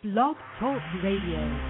Blog Talk Radio.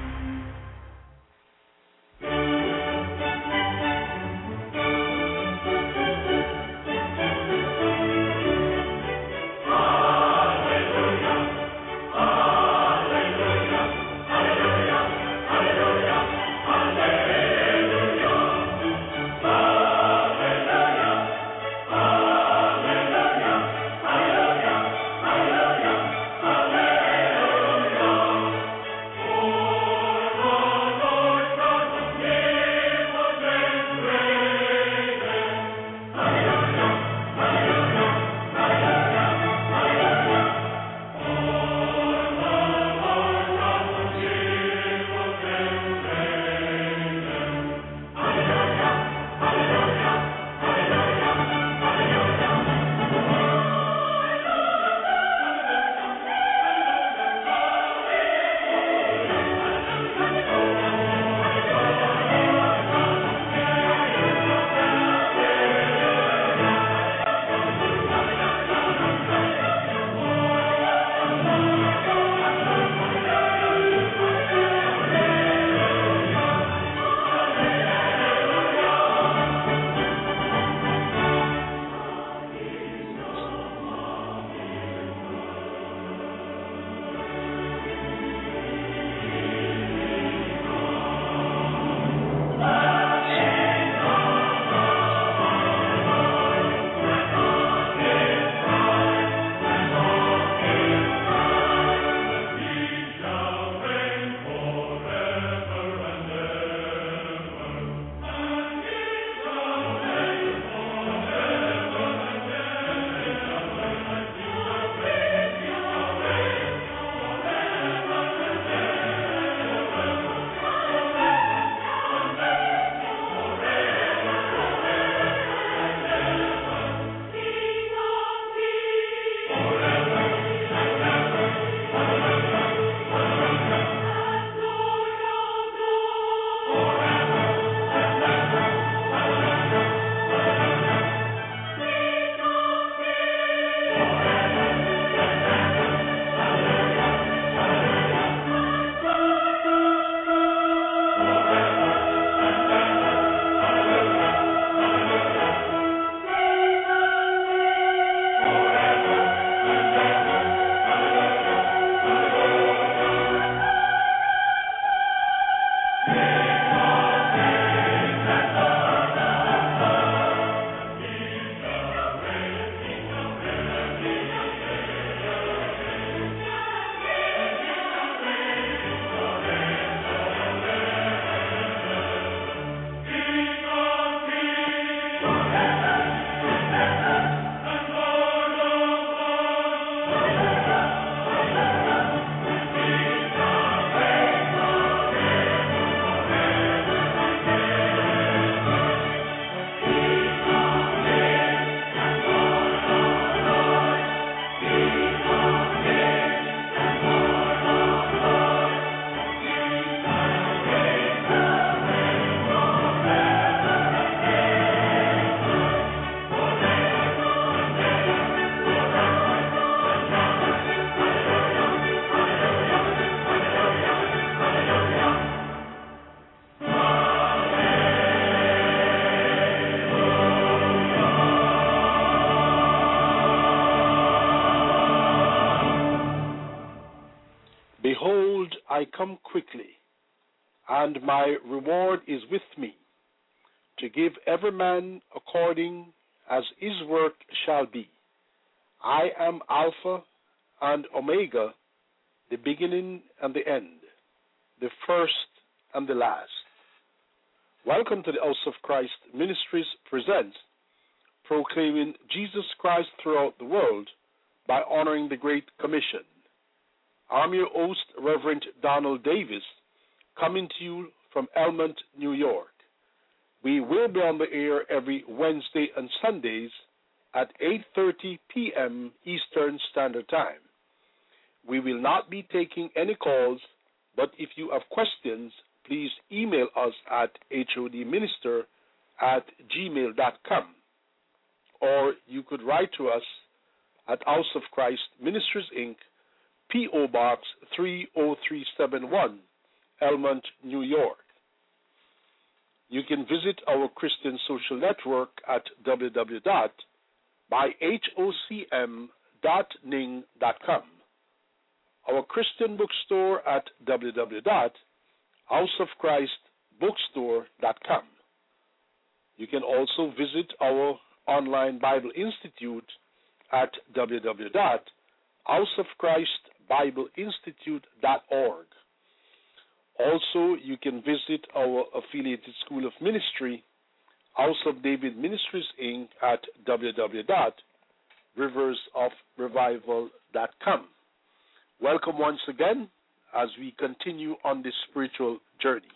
Behold, I come quickly, and my reward is with me, to give every man according as his work shall be. I am Alpha and Omega, the beginning and the end, the first and the last. Welcome to the House of Christ Ministries presents Proclaiming Jesus Christ Throughout the World by Honoring the Great Commission. I'm your host, Reverend Donald Davis, coming to you from Elmont, New York. We will be on the air every Wednesday and Sundays at 8:30 p.m. Eastern Standard Time. We will not be taking any calls, but if you have questions, please email us at hodminister@gmail.com, or you could write to us at House of Christ Ministries, Inc., P.O. Box 30371, Elmont, New York. You can visit our Christian social network at www.byhocm.ning.com. Our Christian bookstore at www.houseofchristbookstore.com. You can also visit our online Bible Institute at www.houseofchristbibleinstitute.org. Also, you can visit our affiliated school of ministry, House of David Ministries, Inc. at www.riversofrevival.com. Welcome once again as we continue on this spiritual journey.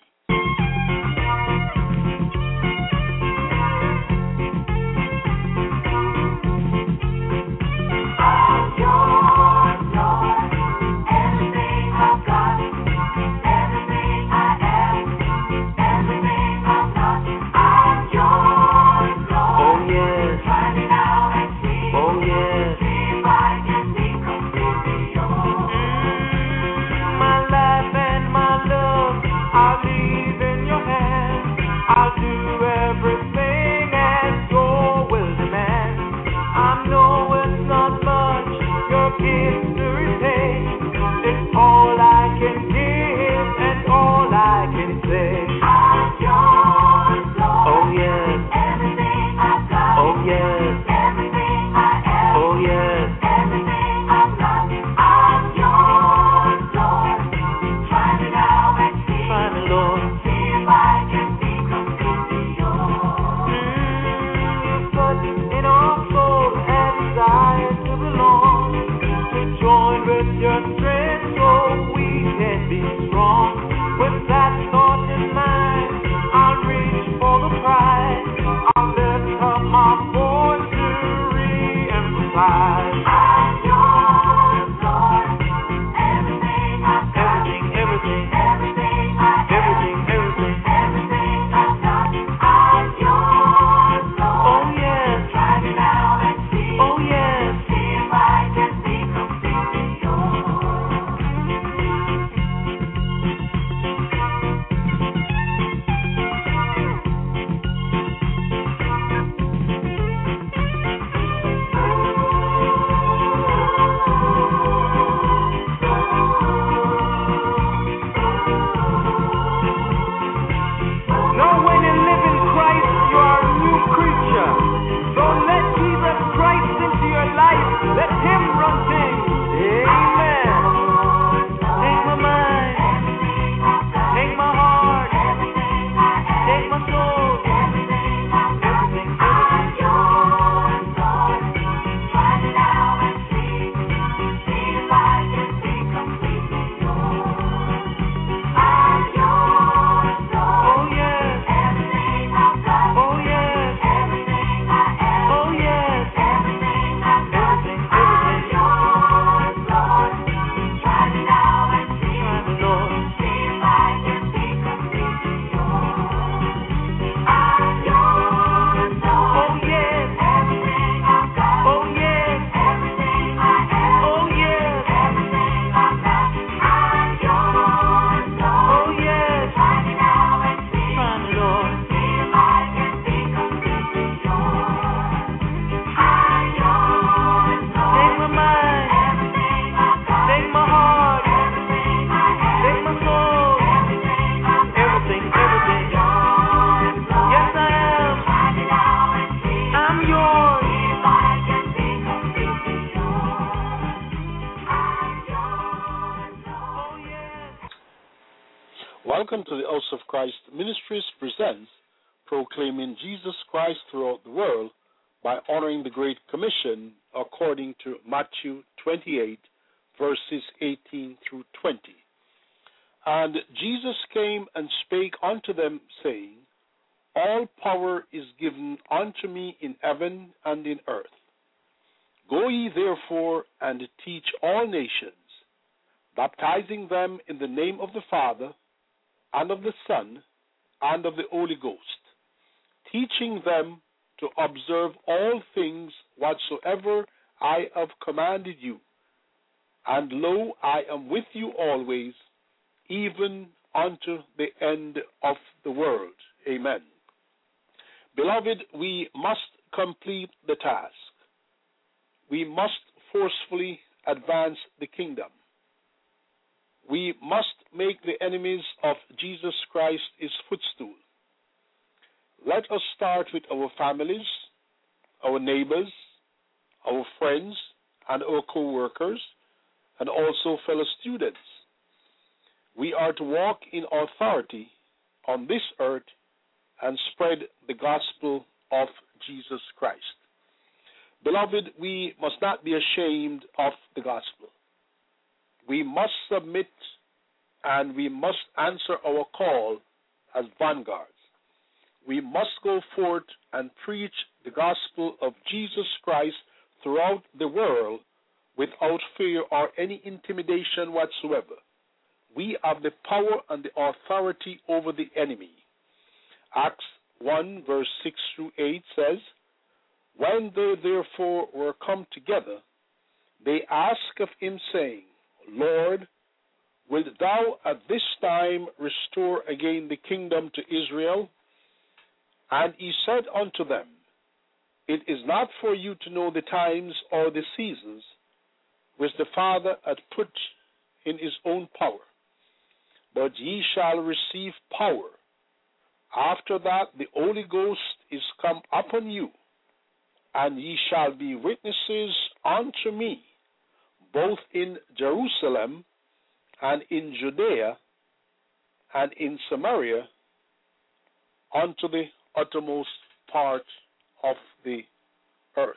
Welcome to the House of Christ Ministries presents Proclaiming Jesus Christ Throughout the World by Honoring the Great Commission according to Matthew 28, verses 18 through 20. And Jesus came and spake unto them, saying, All power is given unto me in heaven and in earth. Go ye therefore and teach all nations, baptizing them in the name of the Father, and of the Son, and of the Holy Ghost, teaching them to observe all things whatsoever I have commanded you. and lo, I am with you always, even unto the end of the world. Amen. Beloved, we must complete the task. We must forcefully advance the kingdom. We must make the enemies of Jesus Christ his footstool. Let us start with our families, our neighbors, our friends, and our co-workers, and also fellow students. We are to walk in authority on this earth and spread the gospel of Jesus Christ. Beloved, we must not be ashamed of the gospel. We must submit and we must answer our call as vanguards. We must go forth and preach the gospel of Jesus Christ throughout the world without fear or any intimidation whatsoever. We have the power and the authority over the enemy. Acts 1 verse 6 through 8 says, When they therefore were come together, they asked of him, saying, Lord, wilt thou at this time restore again the kingdom to Israel? And he said unto them, It is not for you to know the times or the seasons which the Father hath put in his own power, but ye shall receive power. After that the Holy Ghost is come upon you, and ye shall be witnesses unto me, both in Jerusalem and in Judea and in Samaria, unto the uttermost part of the earth.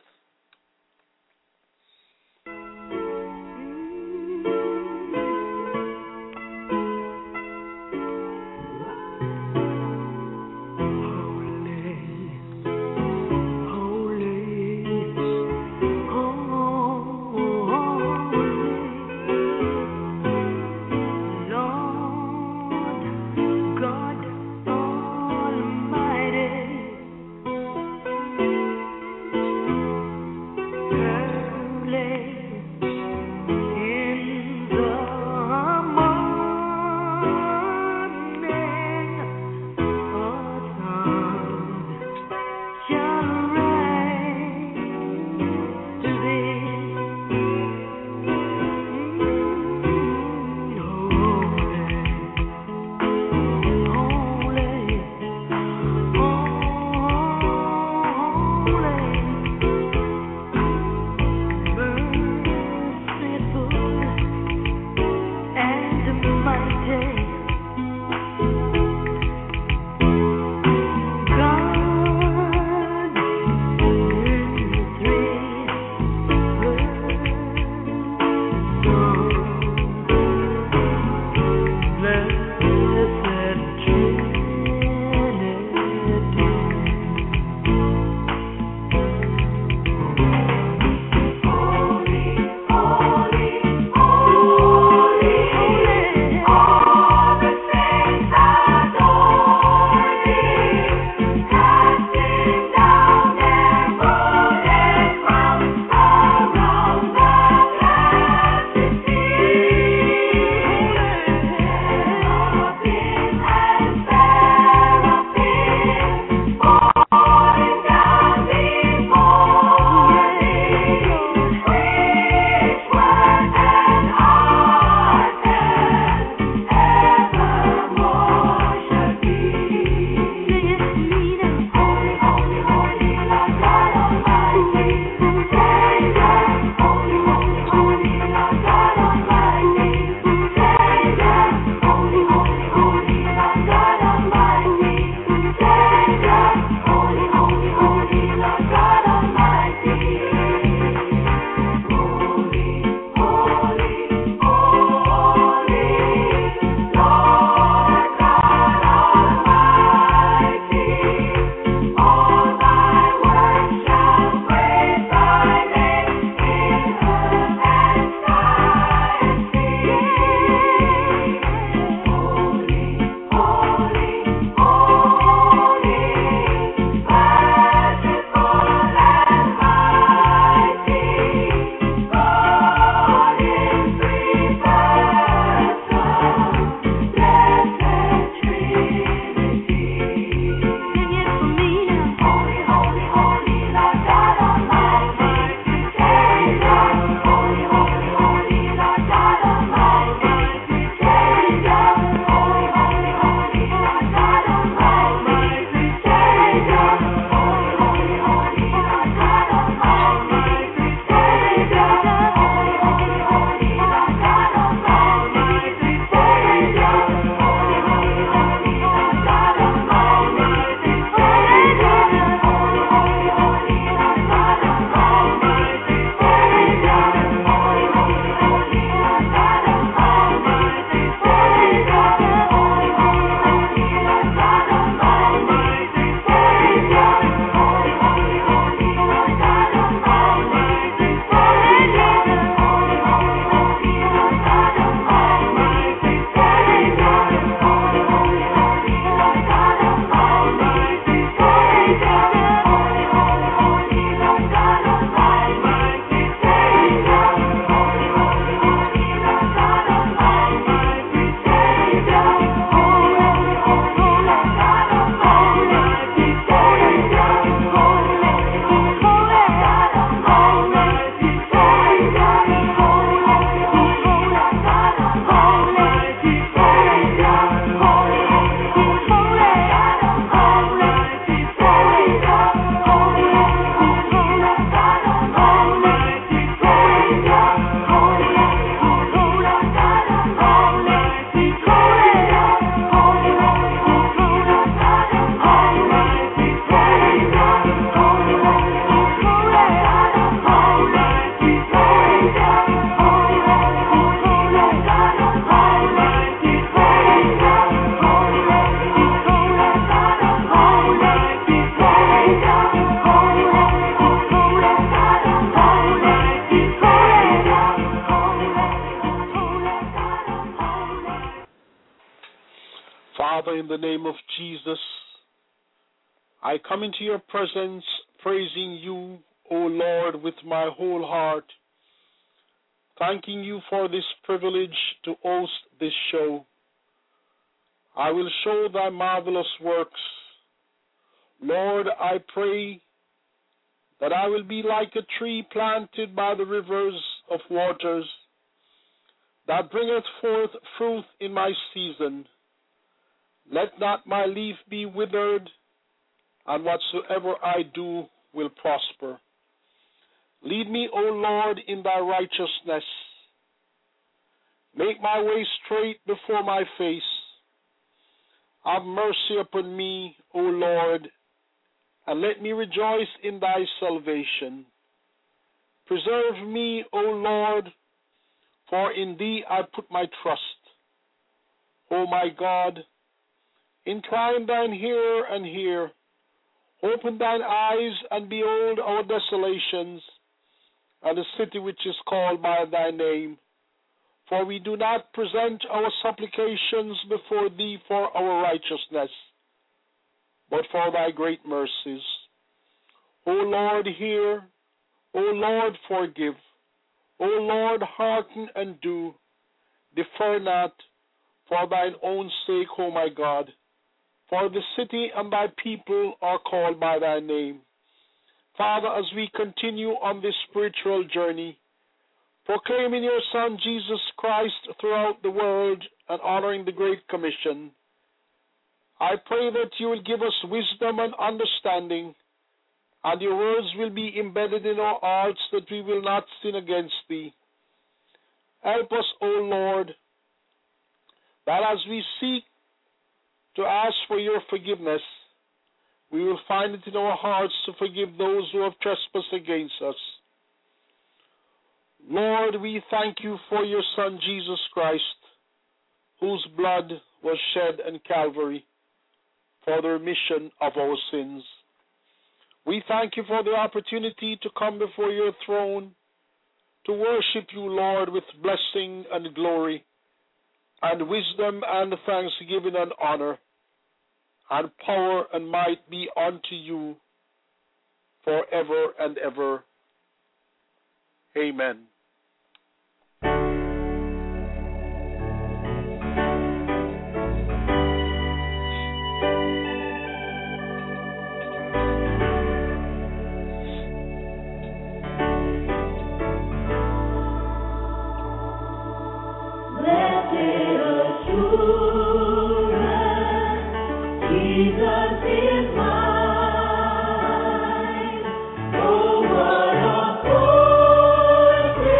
Father, in the name of Jesus, I come into your presence praising you, O Lord, with my whole heart, thanking you for this privilege to host this show. I will show thy marvelous works. Lord, I pray that I will be like a tree planted by the rivers of waters, that bringeth forth fruit in my season. Let not my leaf be withered, and whatsoever I do will prosper. Lead me, O Lord, in thy righteousness. Make my way straight before my face. Have mercy upon me, O Lord, and let me rejoice in thy salvation. Preserve me, O Lord, for in thee I put my trust. O my God, incline thine ear and hear. Open thine eyes and behold our desolations, and the city which is called by thy name. For we do not present our supplications before thee for our righteousness, but for thy great mercies. O Lord, hear. O Lord, forgive. O Lord, hearken and do. Defer not, for thine own sake, O my God. For the city and thy people are called by thy name. Father, as we continue on this spiritual journey, proclaiming your Son Jesus Christ throughout the world and honoring the Great Commission, I pray that you will give us wisdom and understanding, and your words will be embedded in our hearts, that we will not sin against thee. Help us, O Lord, that as we seek to ask for your forgiveness, we will find it in our hearts to forgive those who have trespassed against us. Lord, we thank you for your Son, Jesus Christ, whose blood was shed in Calvary for the remission of our sins. We thank you for the opportunity to come before your throne to worship you, Lord, with blessing and glory and wisdom and thanksgiving and honor and power and might be unto you forever and ever. Amen. Oh, what a force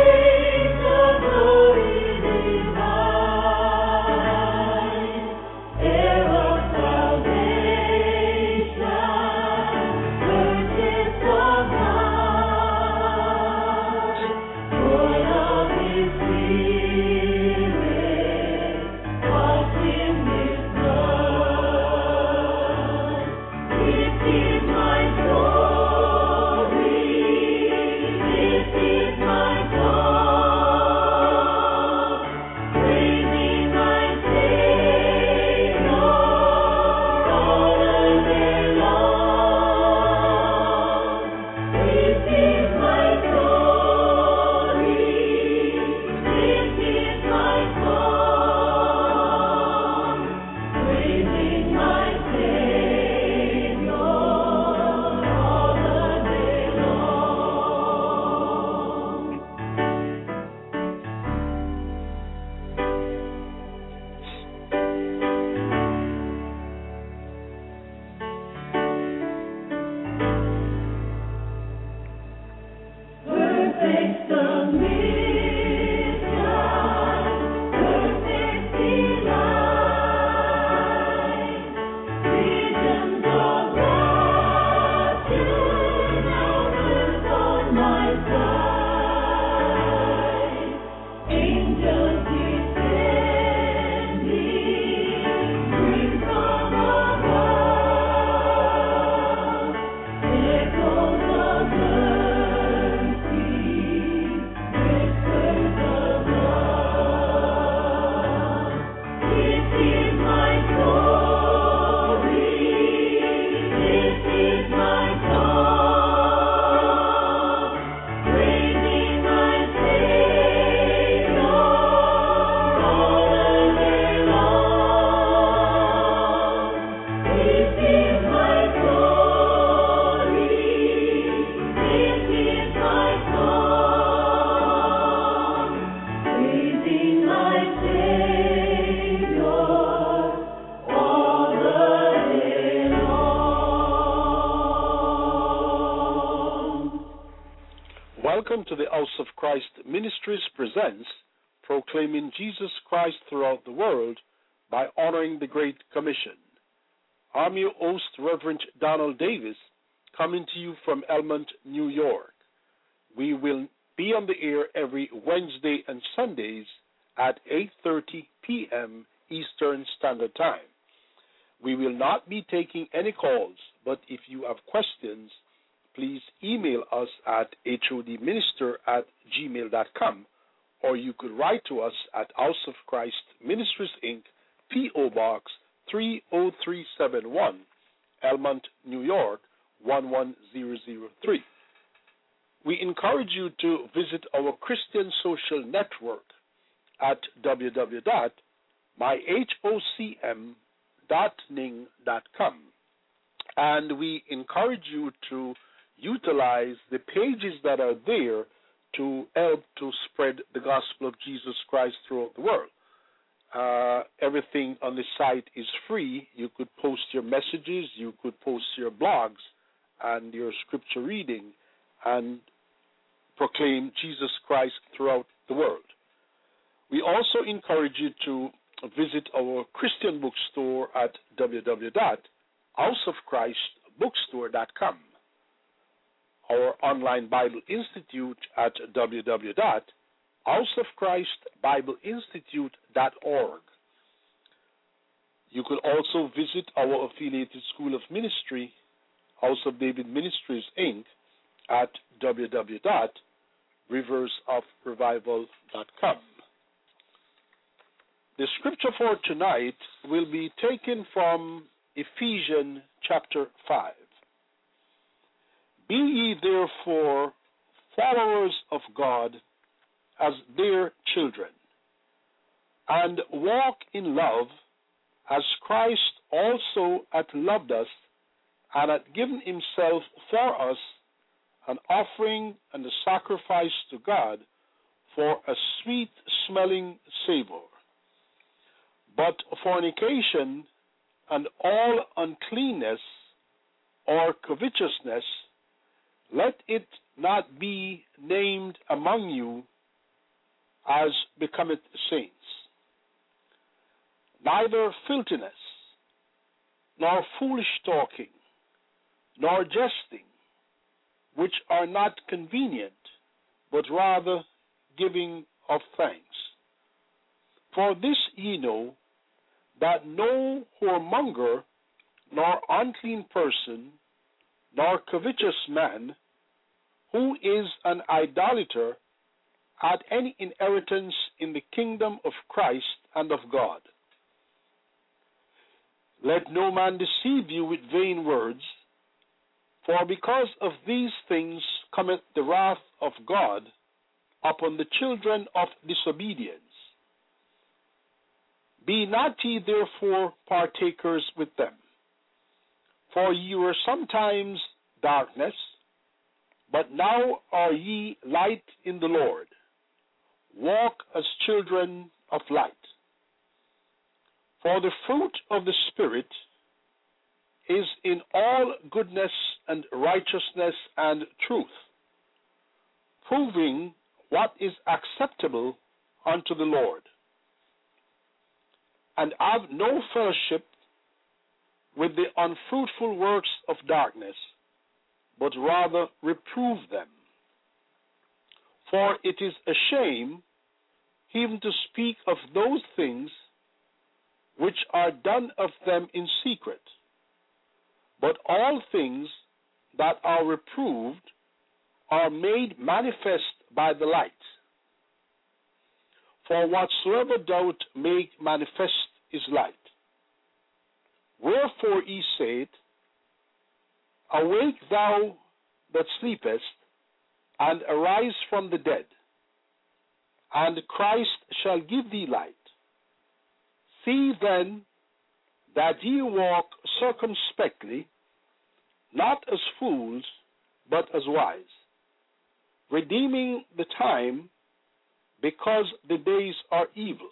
Welcome to the House of Christ Ministries presents Proclaiming Jesus Christ Throughout the World by Honoring the Great Commission. I'm your host, Reverend Donald Davis, coming to you from Elmont, New York. We will be on the air every Wednesday and Sundays at 8:30 p.m. Eastern Standard Time. We will not be taking any calls, but if you have questions, please email us at hodminister@gmail.com, or you could write to us at House of Christ Ministries, Inc., P.O. Box 30371, Elmont, New York, 11003. We encourage you to visit our Christian social network at www.myhocm.ning.com, and we encourage you to utilize the pages that are there to help to spread the gospel of Jesus Christ throughout the world. Everything on the site is free. You could post your messages, you could post your blogs and your scripture reading and proclaim Jesus Christ throughout the world. We also encourage you to visit our Christian bookstore at www.houseofchristbookstore.com, our online Bible Institute at www.houseofchristbibleinstitute.org. You could also visit our affiliated School of Ministry, House of David Ministries, Inc., at www.riversofrevival.com. The scripture for tonight will be taken from Ephesians chapter 5. Be ye therefore followers of God as dear children, and walk in love as Christ also hath loved us, and hath given himself for us, an offering and a sacrifice to God for a sweet-smelling savor. But fornication and all uncleanness or covetousness, let it not be named among you as becometh saints. Neither filthiness, nor foolish talking, nor jesting, which are not convenient, but rather giving of thanks. For this ye know, that no whoremonger, nor unclean person, nor covetous man, who is an idolater, had any inheritance in the kingdom of Christ and of God. Let no man deceive you with vain words, for because of these things cometh the wrath of God upon the children of disobedience. Be not ye therefore partakers with them. For ye were sometimes darkness, but now are ye light in the Lord. Walk as children of light. For the fruit of the Spirit is in all goodness and righteousness and truth, proving what is acceptable unto the Lord. And have no fellowship with the unfruitful works of darkness, but rather reprove them. For it is a shame even to speak of those things which are done of them in secret. But all things that are reproved are made manifest by the light. For whatsoever thou make manifest is light. Wherefore he said, Awake thou that sleepest, and arise from the dead, and Christ shall give thee light. See then that ye walk circumspectly, not as fools, but as wise, redeeming the time, because the days are evil.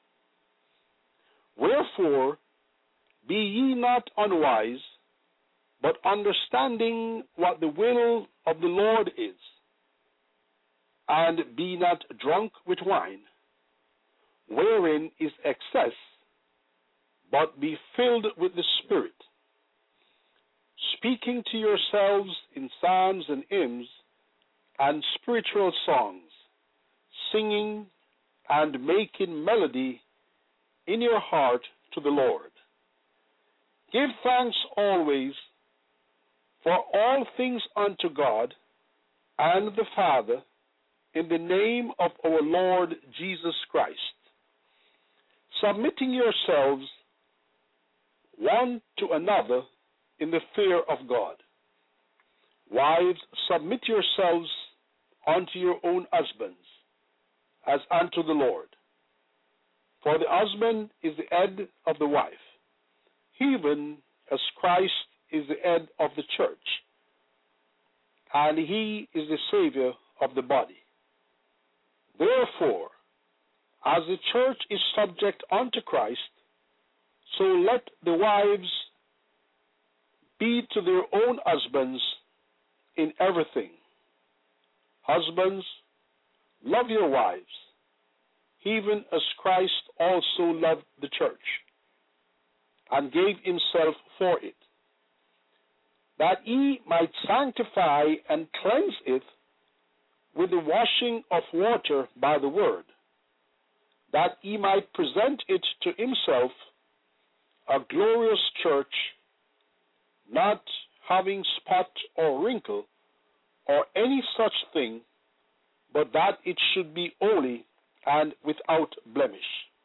Wherefore, be ye not unwise, but understanding what the will of the Lord is. and be not drunk with wine, wherein is excess, but be filled with the Spirit, speaking to yourselves in psalms and hymns and spiritual songs, singing and making melody in your heart to the Lord. Give thanks always for all things unto God and the Father, in the name of our Lord Jesus Christ, submitting yourselves one to another in the fear of God. Wives, submit yourselves unto your own husbands, as unto the Lord. For the husband is the head of the wife, even as Christ is the head of the church, and he is the Savior of the body. Therefore, as the church is subject unto Christ, so let the wives be to their own husbands in everything. Husbands, love your wives, even as Christ also loved the church, and gave himself for it, that he might sanctify and cleanse it with the washing of water by the word, that he might present it to himself a glorious church, not having spot or wrinkle or any such thing, but that it should be holy and without blemish.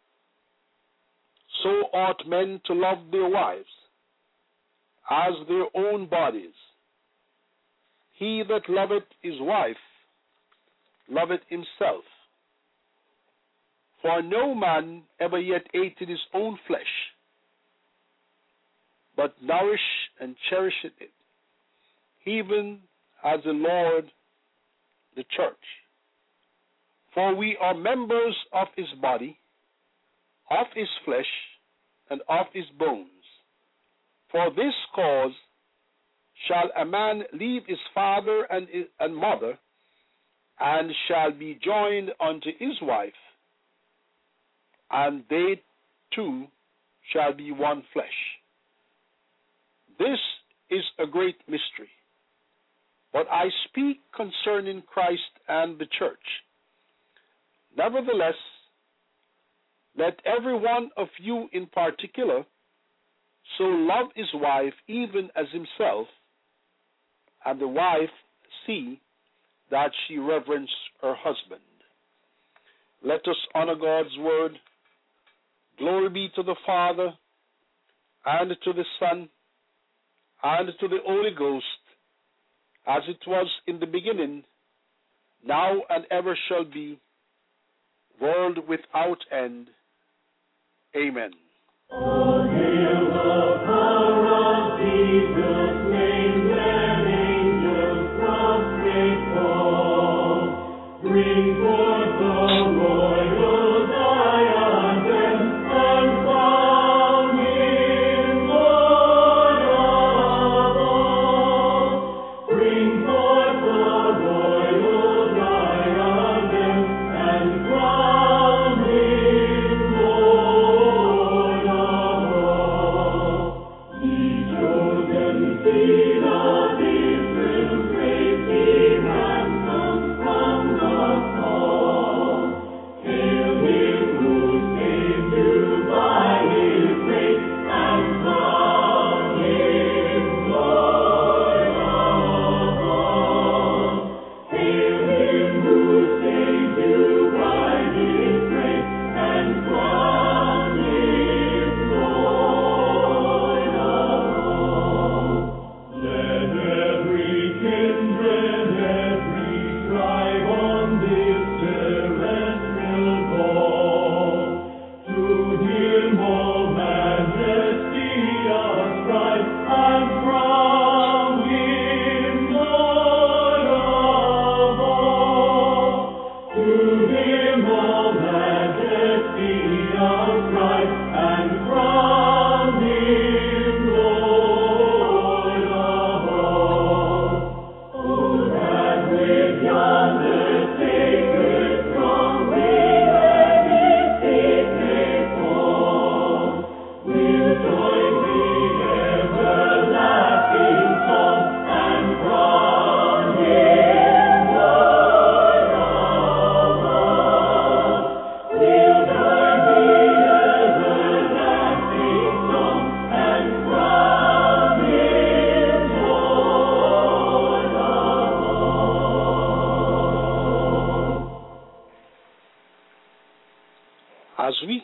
So ought men to love their wives as their own bodies. He that loveth his wife loveth himself. For no man ever yet hated his own flesh, but nourished and cherished it, even as the Lord the church. For we are members of his body, of his flesh, and of his bones. For this cause shall a man leave his father and mother, and shall be joined unto his wife, and they two shall be one flesh. This is a great mystery, but I speak concerning Christ and the church. Nevertheless, let every one of you in particular so love his wife even as himself, and the wife see that she reverence her husband. Let us honor God's word. Glory be to the Father, and to the Son, and to the Holy Ghost, as it was in the beginning, now and ever shall be, world without end. Amen. Oh, hail the power of Jesus' name, let angels prostrate fall. Bring forth the royal diadem, and crown him Lord of all. Bring forth the royal diadem, and crown him Lord of all. Ye chosen seed of Israel's race, he ransomed from the fall.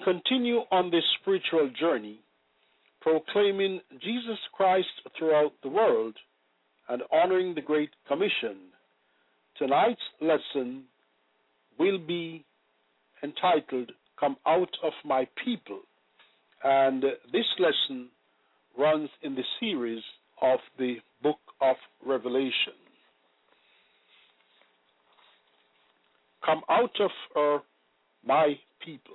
continue on this spiritual journey, proclaiming Jesus Christ throughout the world and honoring the Great Commission, tonight's lesson will be entitled, Come Out of My People, and this lesson runs in the series of the book of Revelation. Come out of my people.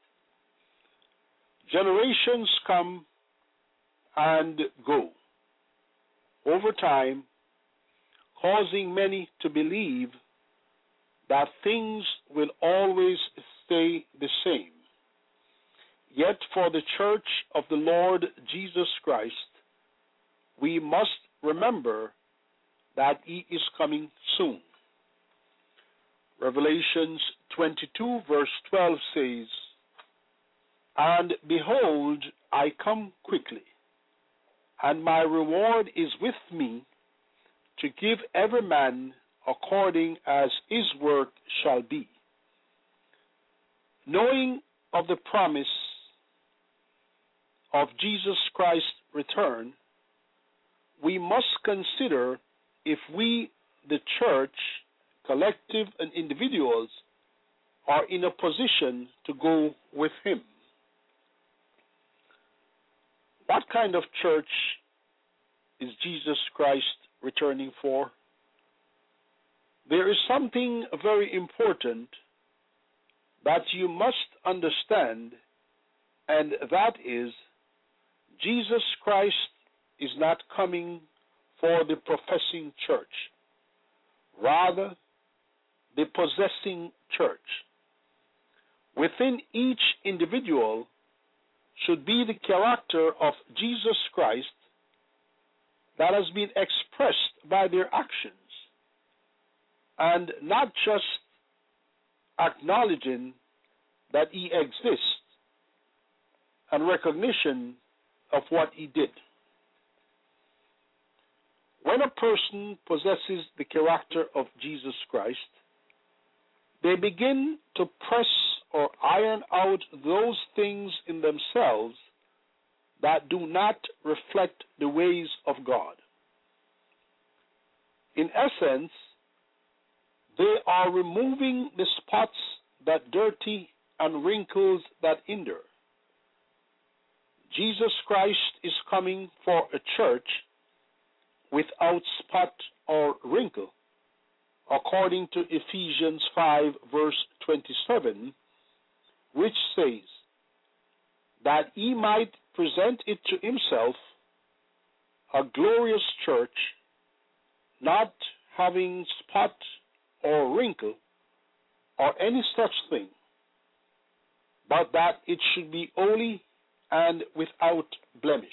Generations come and go over time, causing many to believe that things will always stay the same. Yet for the Church of the Lord Jesus Christ, we must remember that He is coming soon. Revelations 22 verse 12 says, And behold, I come quickly, and my reward is with me, to give every man according as his work shall be. Knowing of the promise of Jesus Christ's return, we must consider if we, the church, collective and individuals, are in a position to go with Him. What kind of church is Jesus Christ returning for? There is something very important that you must understand, and that is, Jesus Christ is not coming for the professing church, rather the possessing church. Within each individual should be the character of Jesus Christ that has been expressed by their actions, and not just acknowledging that He exists and recognition of what He did. When a person possesses the character of Jesus Christ, they begin to press or iron out those things in themselves that do not reflect the ways of God. In essence, they are removing the spots that dirty and wrinkles that hinder. Jesus Christ is coming for a church without spot or wrinkle, according to Ephesians 5 verse 27, which says that He might present it to Himself a glorious church, not having spot or wrinkle or any such thing, but that it should be holy and without blemish.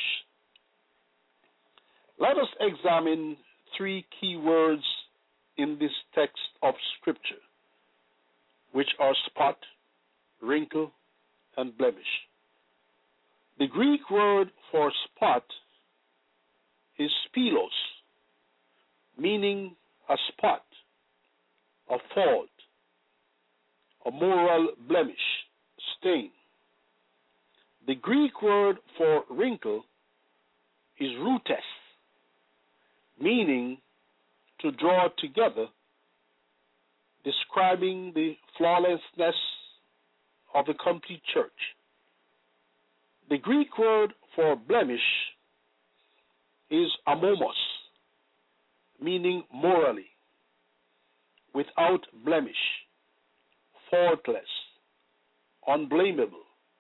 Let us examine three key words in this text of Scripture, which are spot, wrinkle, and blemish. The Greek word for spot is spilos, meaning a spot, a fault, a moral blemish, stain. The Greek word for wrinkle is rutes, meaning to draw together, describing the flawlessness of the complete church. The Greek word for blemish is amomos, meaning morally, without blemish, faultless, unblameable.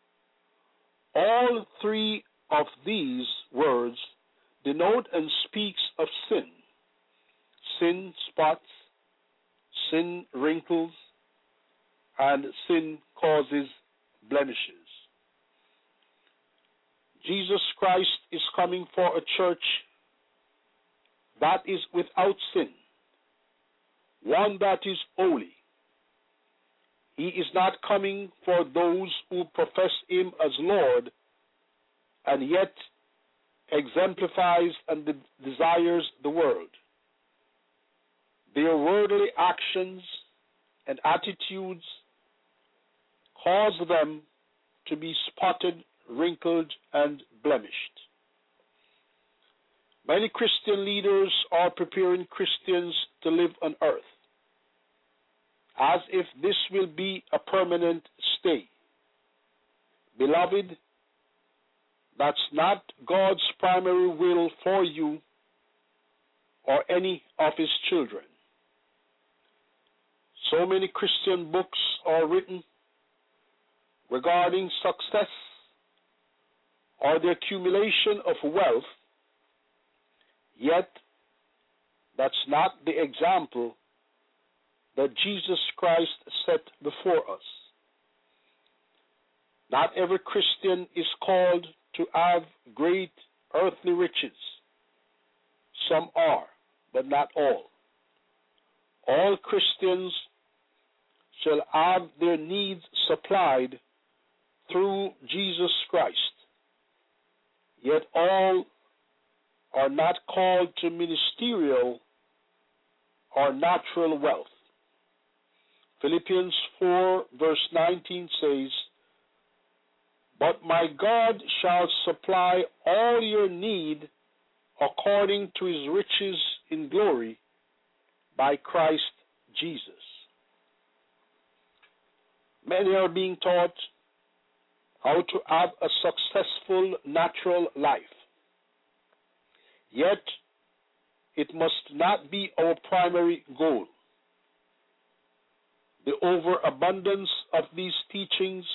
All three of these words denote and speaks of sin. Sin spots, sin wrinkles, and sin causes blemishes. Jesus Christ is coming for a church that is without sin, one that is holy. He is not coming for those who profess Him as Lord and yet exemplifies and desires the world. Their worldly actions and attitudes cause them to be spotted, wrinkled, and blemished. Many Christian leaders are preparing Christians to live on earth as if this will be a permanent stay. Beloved, that's not God's primary will for you or any of His children. So many Christian books are written regarding success or the accumulation of wealth, yet that's not the example that Jesus Christ set before us. Not every Christian is called to have great earthly riches. Some are, but not all. All Christians shall have their needs supplied through Jesus Christ. Yet all are not called to ministerial or natural wealth. Philippians 4 verse 19 says, "But my God shall supply all your need according to His riches in glory by Christ Jesus." Many are being taught how to have a successful natural life. Yet, it must not be our primary goal. The overabundance of these teachings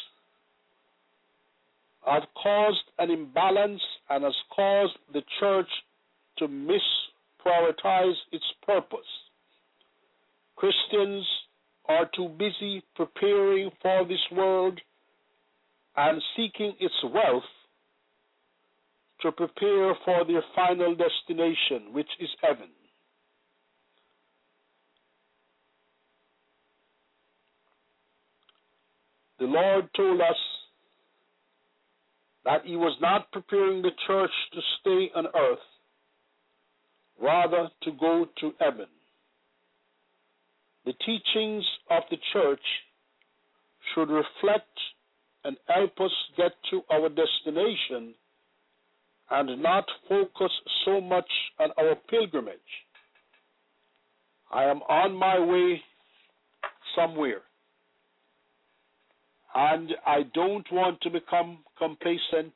have caused an imbalance and has caused the church to misprioritize its purpose. Christians are too busy preparing for this world and seeking its wealth to prepare for their final destination, which is heaven. The Lord told us that He was not preparing the church to stay on earth, rather to go to heaven. The teachings of the church should reflect and help us get to our destination and not focus so much on our pilgrimage. I am on my way somewhere, and I don't want to become complacent,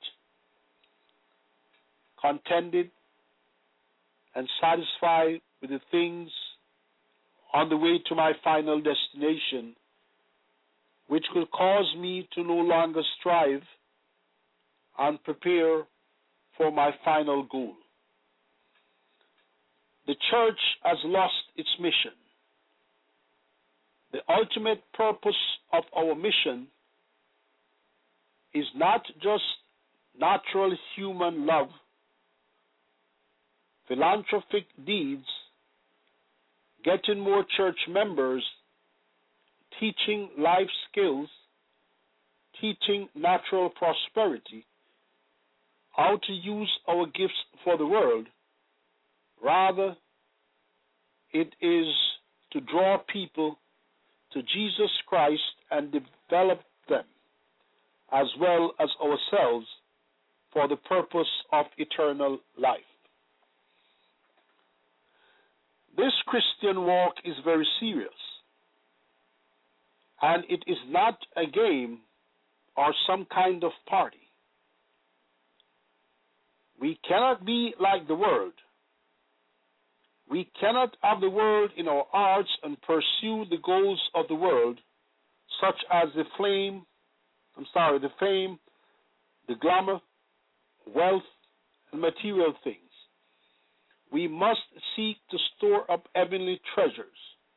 contented, and satisfied with the things on the way to my final destination, which will cause me to no longer strive and prepare for my final goal. The church has lost its mission. The ultimate purpose of our mission is not just natural human love, philanthropic deeds, getting more church members, teaching life skills, teaching natural prosperity, how to use our gifts for the world. Rather, it is to draw people to Jesus Christ and develop them, as well as ourselves, for the purpose of eternal life. This Christian walk is very serious, and it is not a game or some kind of party. We cannot be like the world. We cannot have the world in our hearts and pursue the goals of the world, such as the fame, the glamour, wealth, and material things. We must seek to store up heavenly treasures.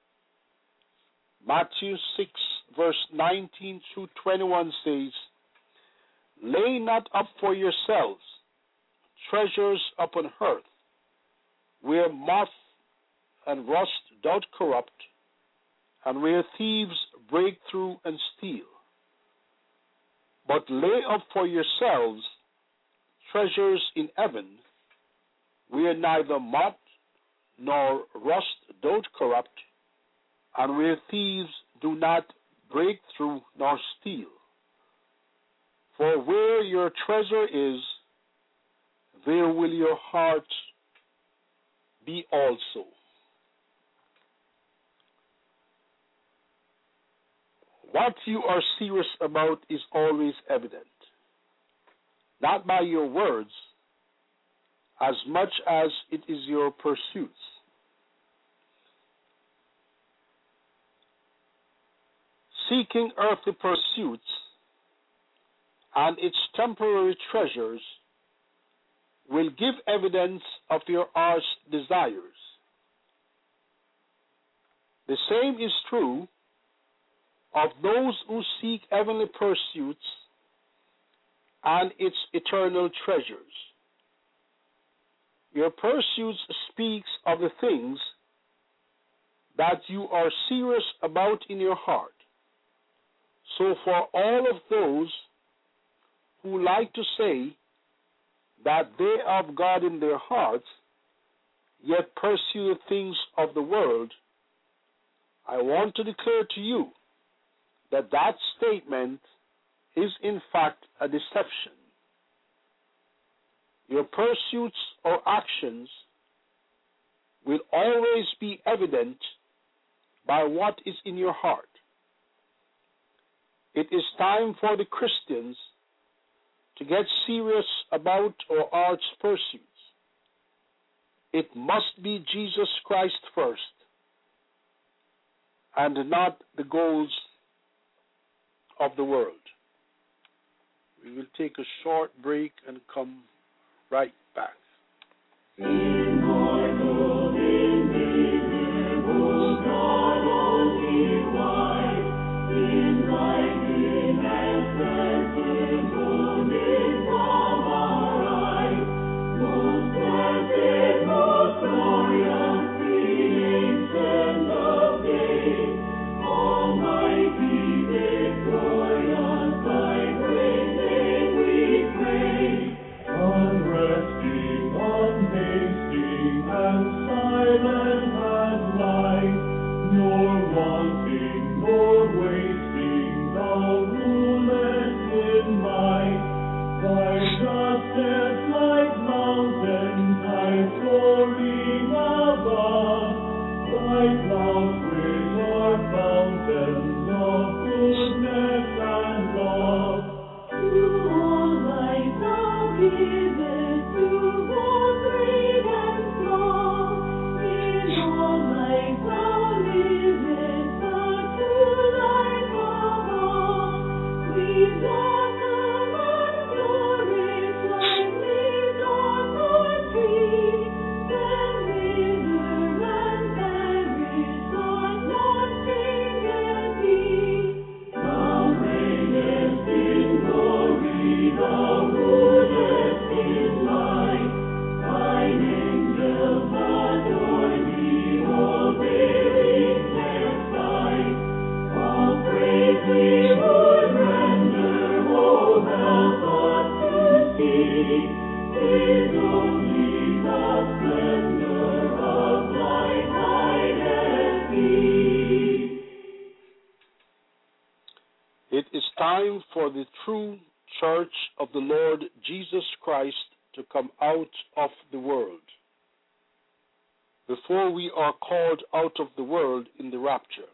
Matthew 6, verse 19 through 21 says, "Lay not up for yourselves treasures upon earth, where moth and rust doth corrupt, and where thieves break through and steal. But lay up for yourselves treasures in heaven, where neither moth nor rust doth corrupt, and where thieves do not break through nor steal. For where your treasure is, there will your heart be also. What you are serious about is always evident, not by your words as much as it is your pursuits. Seeking earthly pursuits and its temporary treasures will give evidence of your heart's desires. The same is true of those who seek heavenly pursuits and its eternal treasures. Your pursuits speaks of the things that you are serious about in your heart. So for all of those who like to say that they have God in their hearts, yet pursue the things of the world, I want to declare to you that that statement is in fact a deception. Your pursuits or actions will always be evident by what is in your heart. It is time for the Christians to get serious about our heart's pursuits. It must be Jesus Christ first, and not the goals of the world. We will take a short break and come right back. Immortal, invisible, God only wise, enlightening and sensible in from our eyes, most blessed, most glorious, the ancient of days, almighty, victorious, thy great name we praise. Unresting, unhasting, and silent as light, nor wanting, nor wasting, thou rulest in might. Thy justice like mountains, high soaring above, thy clouds which are fountains of goodness and love. To all light thou givest, to both great and small. In all life thou livest, the true life of all. We blossom and flourish like leaves on the tree, then wither and perish, but not changed be. Thou reignest in glory, thou rulest in light. Thine angels adore thee, all bearing their sight. All praise we would render, oh help us to see, is only the splendor of thy majesty. It is time for the true church of the Lord Jesus Christ to come out of the world before we are called out of the world in the rapture.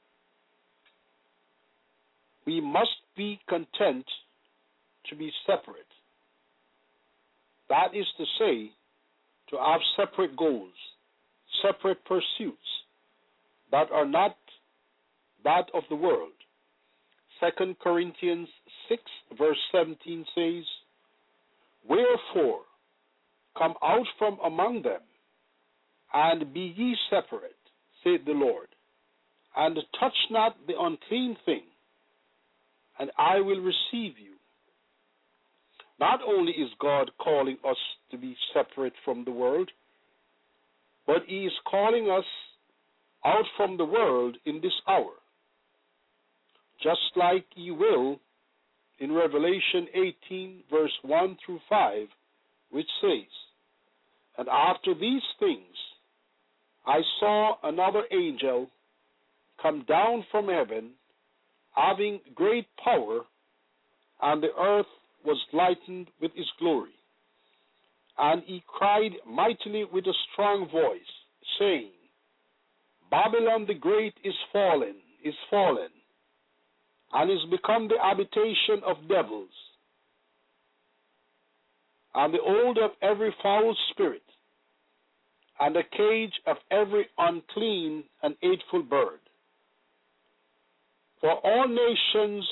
We must be content to be separate. That is to say, to have separate goals, separate pursuits that are not that of the world. 2 Corinthians 6 verse 17 says, Wherefore, come out from among them, and be ye separate, saith the Lord, and touch not the unclean thing, and I will receive you. Not only is God calling us to be separate from the world, but He is calling us out from the world in this hour. Just like He will in Revelation 18, verse 1 through 5, which says, And after these things I saw another angel come down from heaven, having great power, and the earth was lightened with his glory. And he cried mightily with a strong voice, saying, Babylon the great is fallen, and is become the habitation of devils, and the hold of every foul spirit, and the cage of every unclean and hateful bird. For all nations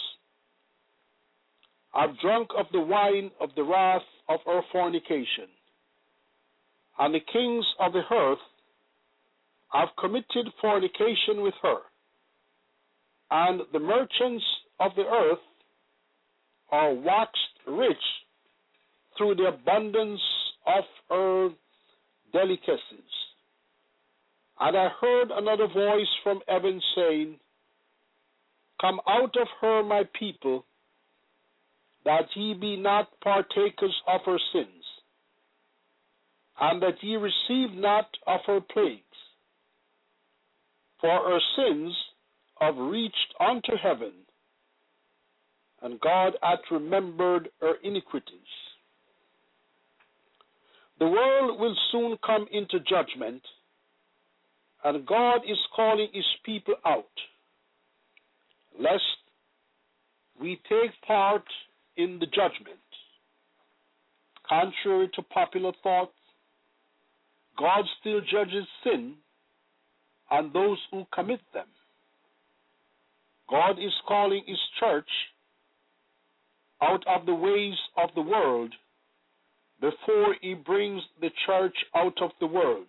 are drunk of the wine of the wrath of her fornication, and the kings of the earth have committed fornication with her, and the merchants of the earth are waxed rich through the abundance of her delicacies. And I heard another voice from heaven saying, Come out of her, my people, that ye be not partakers of her sins, and that ye receive not of her plagues. For her sins have reached unto heaven, and God hath remembered her iniquities. The world will soon come into judgment, and God is calling his people out, lest we take part in the judgment. Contrary to popular thought, God still judges sin and those who commit them. God is calling his church out of the ways of the world before he brings the church out of the world.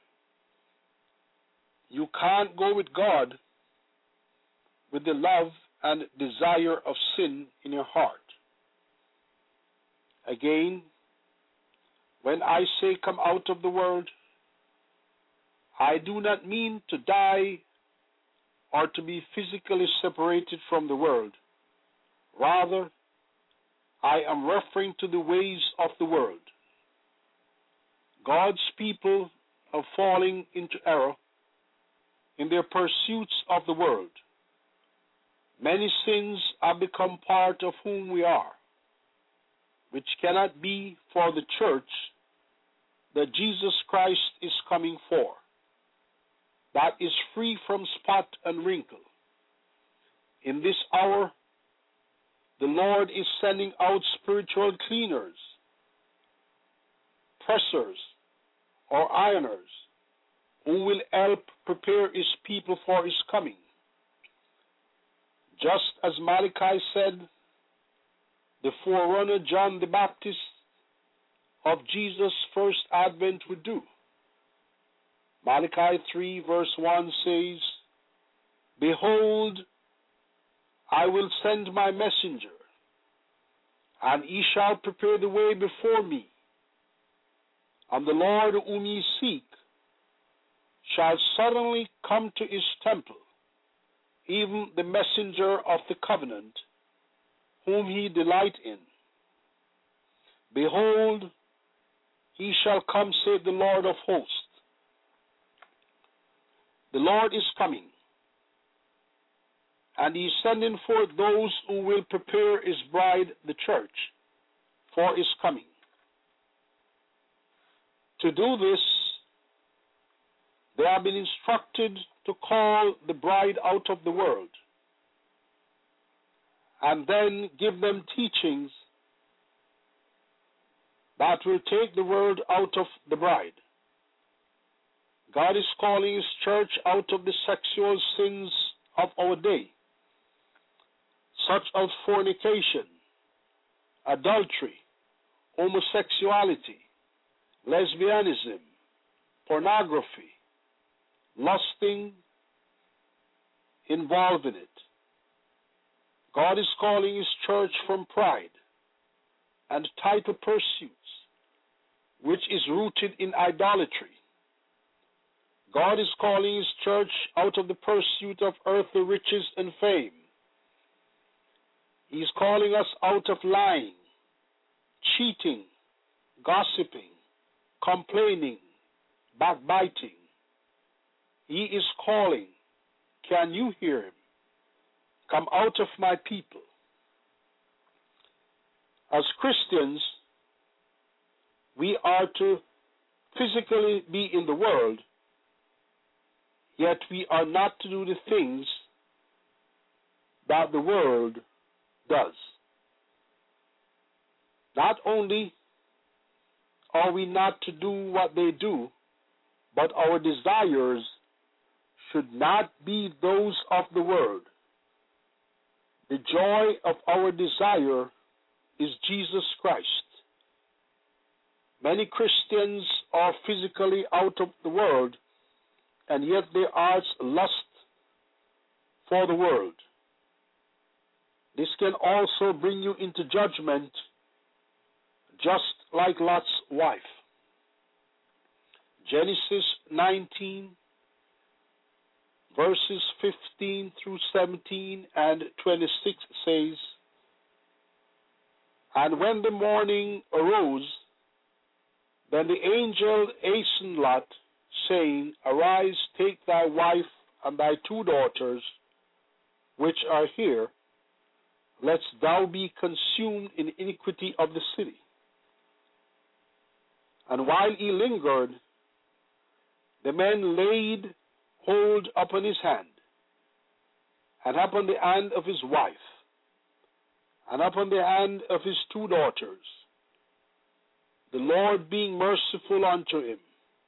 You can't go with God with the love and desire of sin in your heart. Again, when I say come out of the world, I do not mean to die or to be physically separated from the world. Rather, I am referring to the ways of the world. God's people are falling into error in their pursuits of the world. Many sins have become part of whom we are, which cannot be for the church that Jesus Christ is coming for, that is free from spot and wrinkle. In this hour, the Lord is sending out spiritual cleaners, pressers, or ironers, who will help prepare his people for his coming. Just as Malachi said, the forerunner John the Baptist of Jesus' first advent would do. Malachi 3 verse 1 says, Behold, I will send my messenger, and he shall prepare the way before me. And the Lord whom ye seek shall suddenly come to his temple, even the messenger of the covenant, whom he delight in. Behold, he shall come, saith the Lord of hosts. The Lord is coming, and he is sending forth those who will prepare his bride, the church, for his coming. To do this, they have been instructed to call the bride out of the world, and then give them teachings that will take the world out of the bride. God is calling his church out of the sexual sins of our day, such as fornication, adultery, homosexuality, lesbianism, pornography, lusting, involved in it. God is calling his church from pride and title pursuits, which is rooted in idolatry. God is calling his church out of the pursuit of earthly riches and fame. He is calling us out of lying, cheating, gossiping, complaining, backbiting. He is calling. Can you hear him? Come out of my people. As Christians, we are to physically be in the world, yet we are not to do the things that the world does. Not only are we not to do what they do, but our desires should not be those of the world. The joy of our desire is Jesus Christ. Many Christians are physically out of the world, and yet their hearts lust for the world. This can also bring you into judgment, just like Lot's wife. Genesis 19, verses 15 through 17 and 26 says, "And when the morning arose, then the angel hastened Lot, saying, Arise, take thy wife and thy 2 daughters, which are here, lest thou be consumed in iniquity of the city. And while he lingered, the men laid hold upon his hand, and upon the hand of his wife, and upon the hand of his 2 daughters, the Lord being merciful unto him.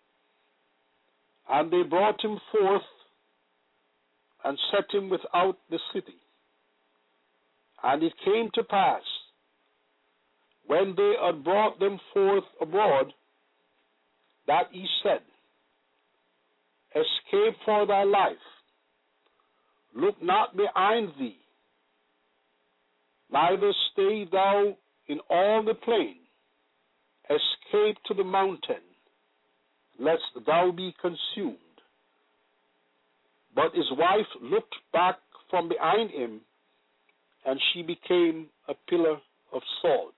And they brought him forth, and set him without the city. And it came to pass, when they had brought them forth abroad, that he said, Escape for thy life, look not behind thee, neither stay thou in all the plain, escape to the mountain, lest thou be consumed. But his wife looked back from behind him, and she became a pillar of salt.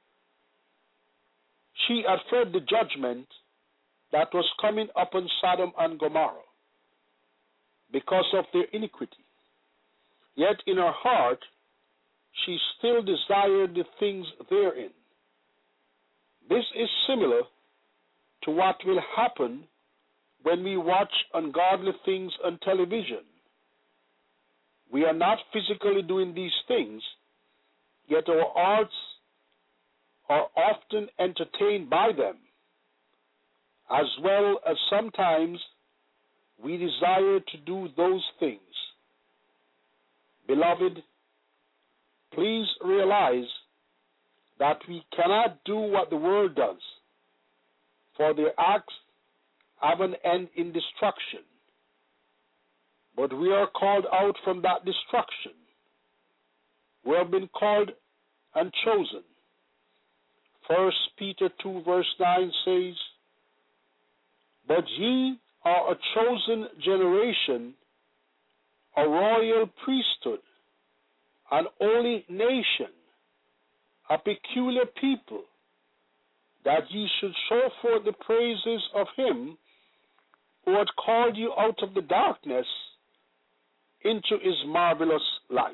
She had feared the judgment that was coming upon Sodom and Gomorrah because of their iniquity. Yet in her heart, she still desired the things therein. This is similar to what will happen when we watch ungodly things on television. We are not physically doing these things, yet our hearts are often entertained by them, as well as sometimes we desire to do those things. Beloved, please realize that we cannot do what the world does, for their acts have an end in destruction. But we are called out from that destruction. We have been called and chosen. 1 Peter 2 verse 9 says, But ye are a chosen generation, a royal priesthood, an holy nation, a peculiar people, that ye should show forth the praises of him who had called you out of the darkness into his marvelous light.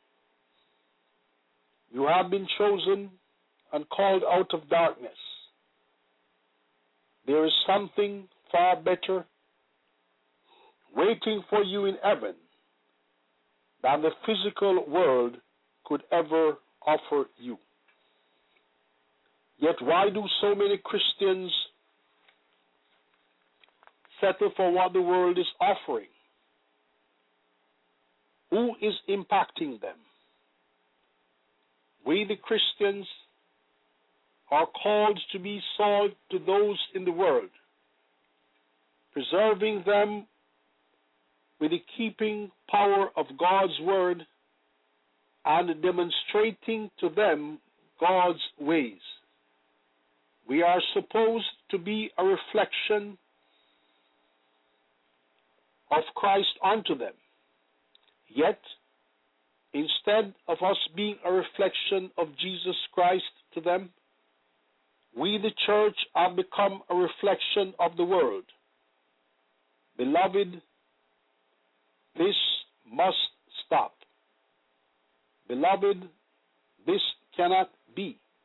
You have been chosen and called out of darkness. There is something far better waiting for you in heaven than the physical world could ever offer you. Yet why do so many Christians settle for what the world is offering? Who is impacting them? We, the Christians, are called to be salt to those in the world, preserving them with the keeping power of God's word and demonstrating to them God's ways. We are supposed to be a reflection of Christ unto them. Yet, instead of us being a reflection of Jesus Christ to them, we, the church, have become a reflection of the world. Beloved, this must stop. Beloved, this cannot be.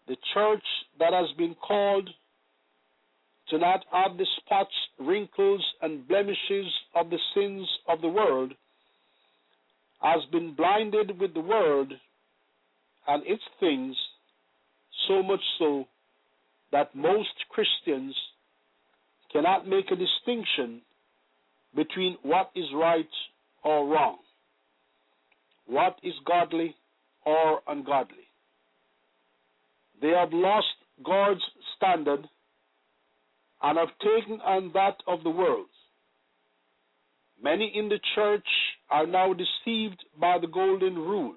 the church that has been called to not have the spots, wrinkles, and blemishes of the sins of the world has been blinded with the world and its things, so much so that most Christians cannot make a distinction between what is right or wrong, what is godly or ungodly. They have lost God's standard and have taken on that of the world. Many in the church are now deceived by the golden rule,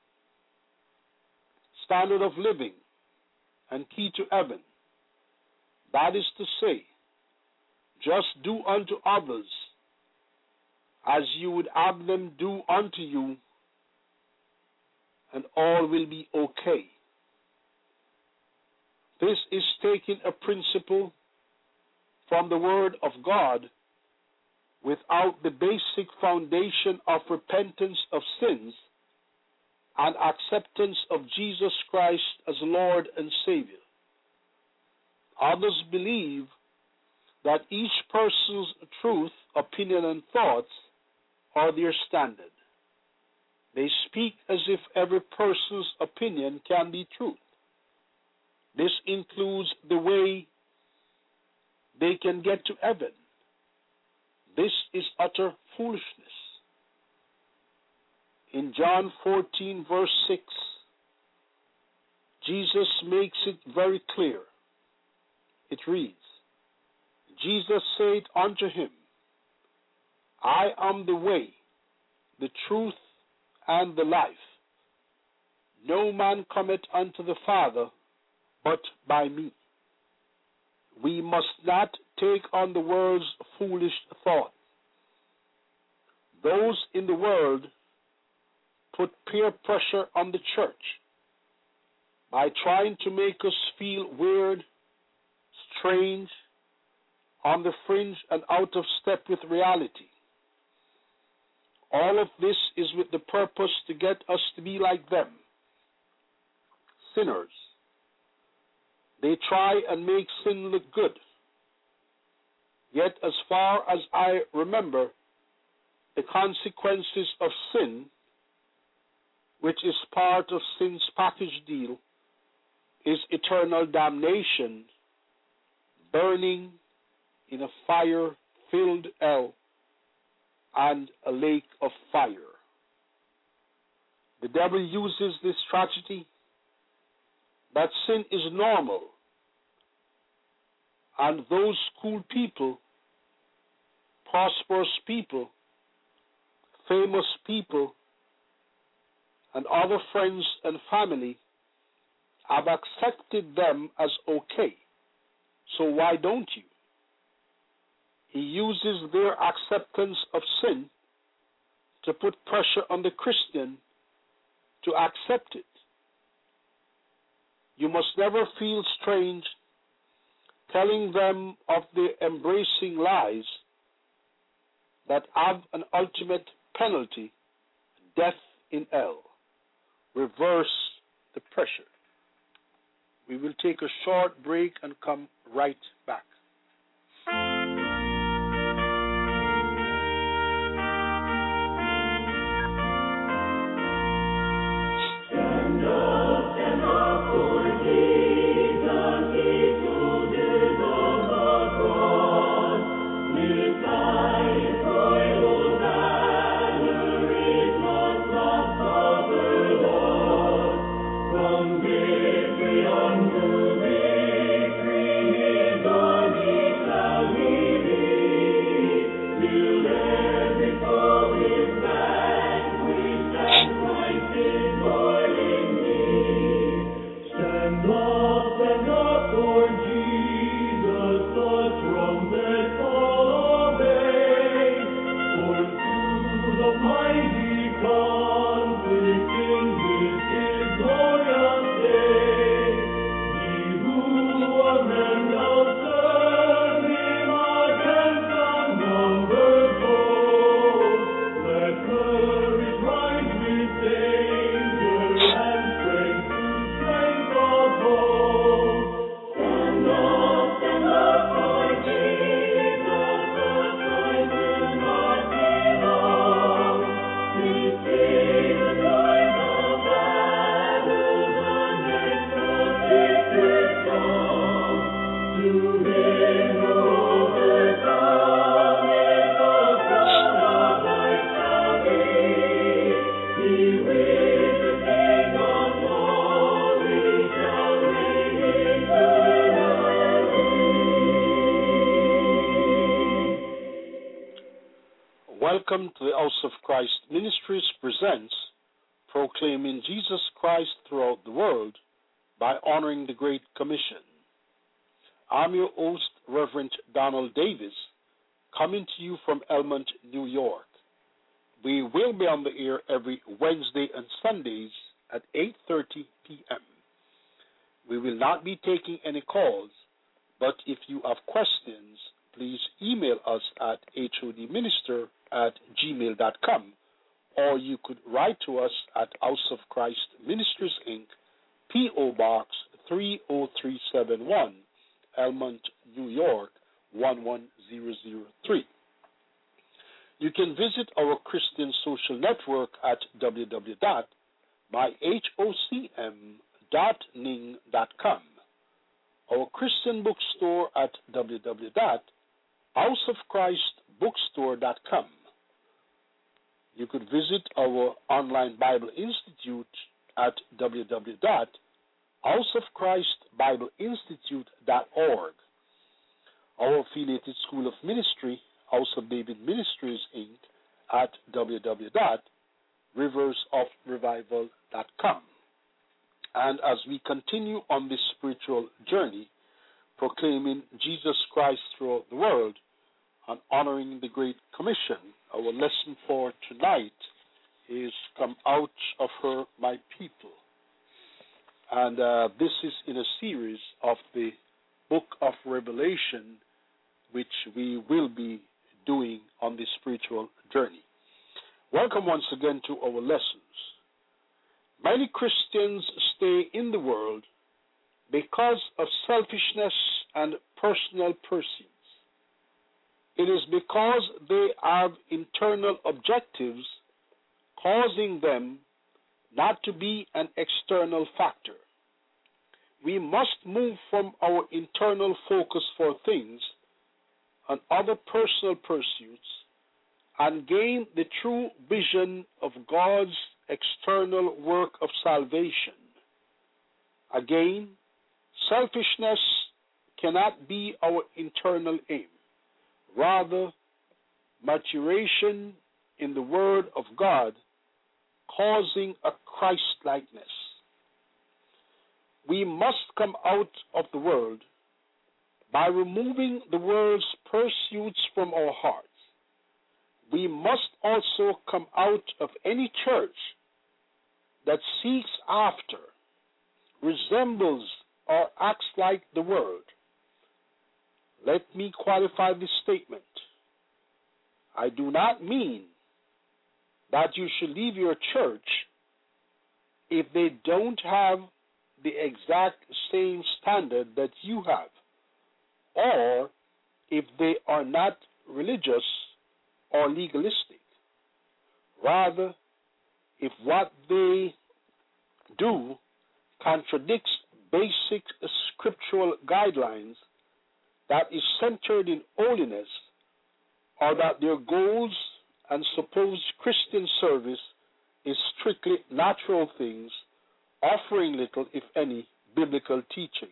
standard of living, and key to heaven. That is to say, just do unto others as you would have them do unto you, and all will be okay. This is taking a principle from the Word of God without the basic foundation of repentance of sins and acceptance of Jesus Christ as Lord and Savior. Others believe that each person's truth, opinion, and thoughts are their standard. They speak as if every person's opinion can be truth. This includes the way they can get to heaven. This is utter foolishness. In John 14, verse 6, Jesus makes it very clear. It reads, Jesus said unto him, I am the way, the truth, and the life. No man cometh unto the Father but by me. We must not take on the world's foolish thought. Those in the world put peer pressure on the church by trying to make us feel weird, strange, on the fringe, and out of step with reality. All of this is with the purpose to get us to be like them, sinners. They try and make sin look good. Yet, as far as I remember, the consequences of sin, which is part of sin's package deal, is eternal damnation, burning in a fire-filled hell and a lake of fire. The devil uses this tragedy that sin is normal, and those cool people, prosperous people, famous people, and other friends and family have accepted them as okay. So why don't you? He uses their acceptance of sin to put pressure on the Christian to accept it. You must never feel strange telling them of the embracing lies that have an ultimate penalty, death in hell. Reverse the pressure. We will take a short break and come right back. From victory unto victory, the Welcome to the House of Christ Ministries presents Proclaiming Jesus Christ Throughout the World by Honoring the Great Commission. I'm your host, Reverend Donald Davis, coming to you from Elmont, New York. We will be on the air every Wednesday and Sundays at 8:30 p.m. We will not be taking any calls, but if you have questions, please email us at hodminister@gmail.com, or you could write to us at House of Christ Ministries, Inc., P.O. Box 30371, Elmont, New York, 11003. You can visit our Christian social network at www.myhocm.ning.com, our Christian bookstore at www.houseofchristbookstore.com. You could visit our online Bible Institute at www.houseofchristbibleinstitute.org. Our affiliated School of Ministry, House of David Ministries, Inc., at www.riversofrevival.com. And as we continue on this spiritual journey, proclaiming Jesus Christ throughout the world and honoring the Great Commission, our lesson for tonight is Come Out of Her, My People. And this is in a series of the Book of Revelation, which we will be doing on this spiritual journey. Welcome once again to our lessons. Many Christians stay in the world because of selfishness and personal pursuits. It is because they have internal objectives causing them not to be an external factor. We must move from our internal focus for things and other personal pursuits and gain the true vision of God's external work of salvation. Again, selfishness cannot be our internal aim. Rather, maturation in the Word of God causing a Christ-likeness. We must come out of the world by removing the world's pursuits from our hearts. We must also come out of any church that seeks after, resembles, or acts like the world. Let me qualify this statement. I do not mean that you should leave your church if they don't have the exact same standard that you have, or if they are not religious or legalistic. Rather, if what they do contradicts basic scriptural guidelines that is centered in holiness, or that their goals and supposed Christian service is strictly natural things, offering little, if any, biblical teachings.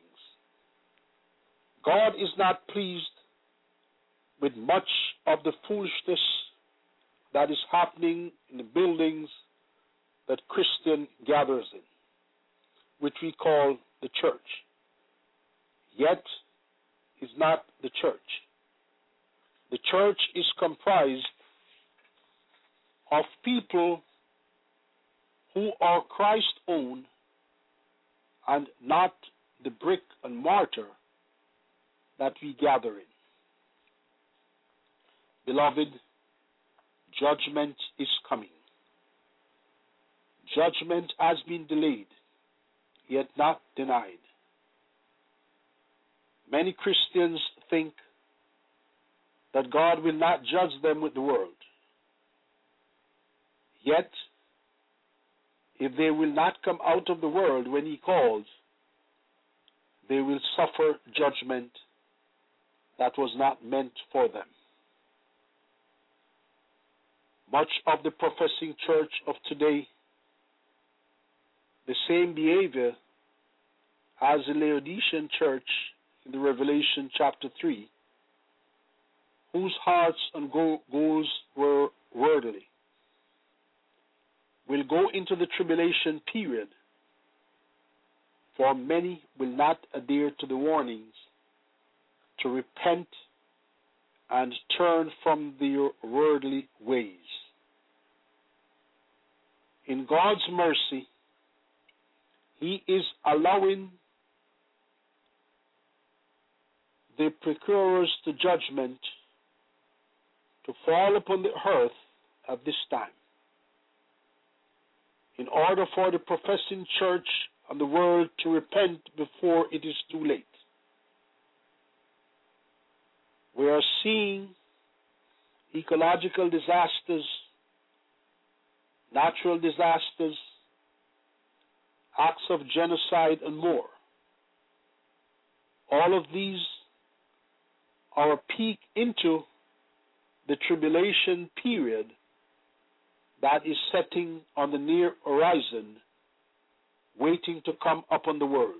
God is not pleased with much of the foolishness that is happening in the buildings that Christian gathers in, which we call the church. Yet is not the church. The church is comprised of people who are Christ-owned and not the brick and mortar that we gather in. Beloved, judgment is coming. Judgment has been delayed, yet not denied. Many Christians think that God will not judge them with the world. Yet, if they will not come out of the world when He calls, they will suffer judgment that was not meant for them. Much of the professing church of today, the same behavior as the Laodicean church in the Revelation chapter 3, whose hearts and goals were worldly will go into the tribulation period, for many will not adhere to the warnings to repent and turn from their worldly ways. In God's mercy, He is allowing the precursors to judgment to fall upon the earth at this time, in order for the professing church and the world to repent before it is too late. We are seeing ecological disasters, natural disasters, acts of genocide, and more. All of these are a peek into the tribulation period that is setting on the near horizon, waiting to come upon the world.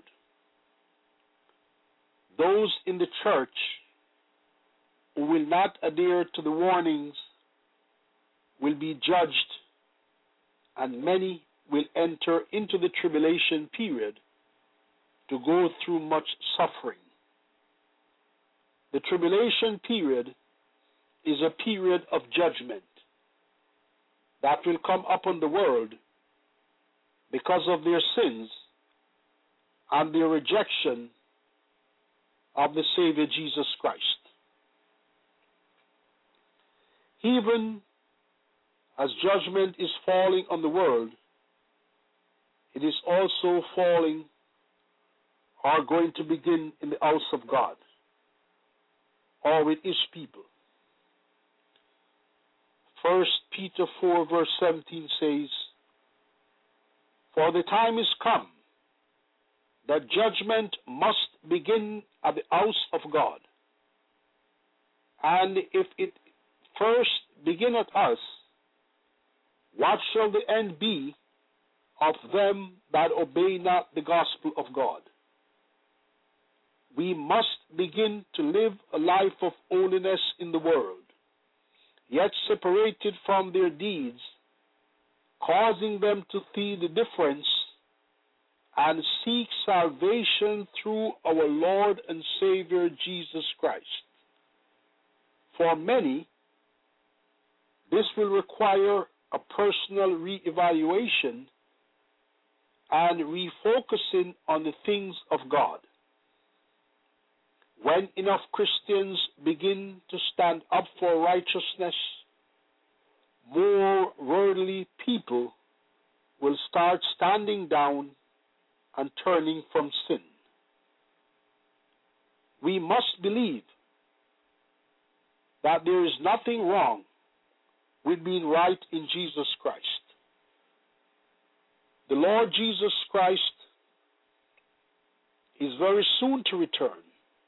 Those in the church who will not adhere to the warnings will be judged, and many will enter into the tribulation period to go through much suffering. The tribulation period is a period of judgment that will come upon the world because of their sins and their rejection of the Savior Jesus Christ. Even as judgment is falling on the world, it is also falling or going to begin in the house of God or with His people. 1 Peter 4 verse 17 says, "For the time is come that judgment must begin at the house of God. And if it first begin at us, what shall the end be of them that obey not the gospel of God?" We must begin to live a life of holiness in the world, yet separated from their deeds, causing them to see the difference and seek salvation through our Lord and Savior Jesus Christ. For many, this will require a personal re-evaluation and refocusing on the things of God. When enough Christians begin to stand up for righteousness, more worldly people will start standing down and turning from sin. We must believe that there is nothing wrong with being right in Jesus Christ. The Lord Jesus Christ is very soon to return.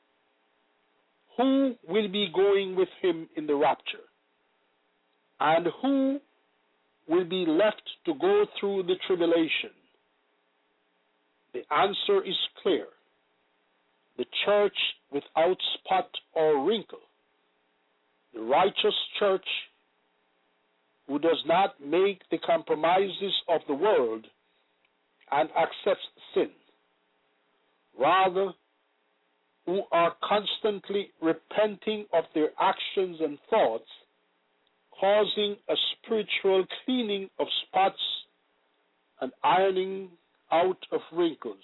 Who will be going with Him in the rapture? And who will be left to go through the tribulation? The answer is clear. The church without spot or wrinkle. The righteous church who does not make the compromises of the world and accepts sin. Rather, who are constantly repenting of their actions and thoughts, causing a spiritual cleaning of spots and ironing out of wrinkles.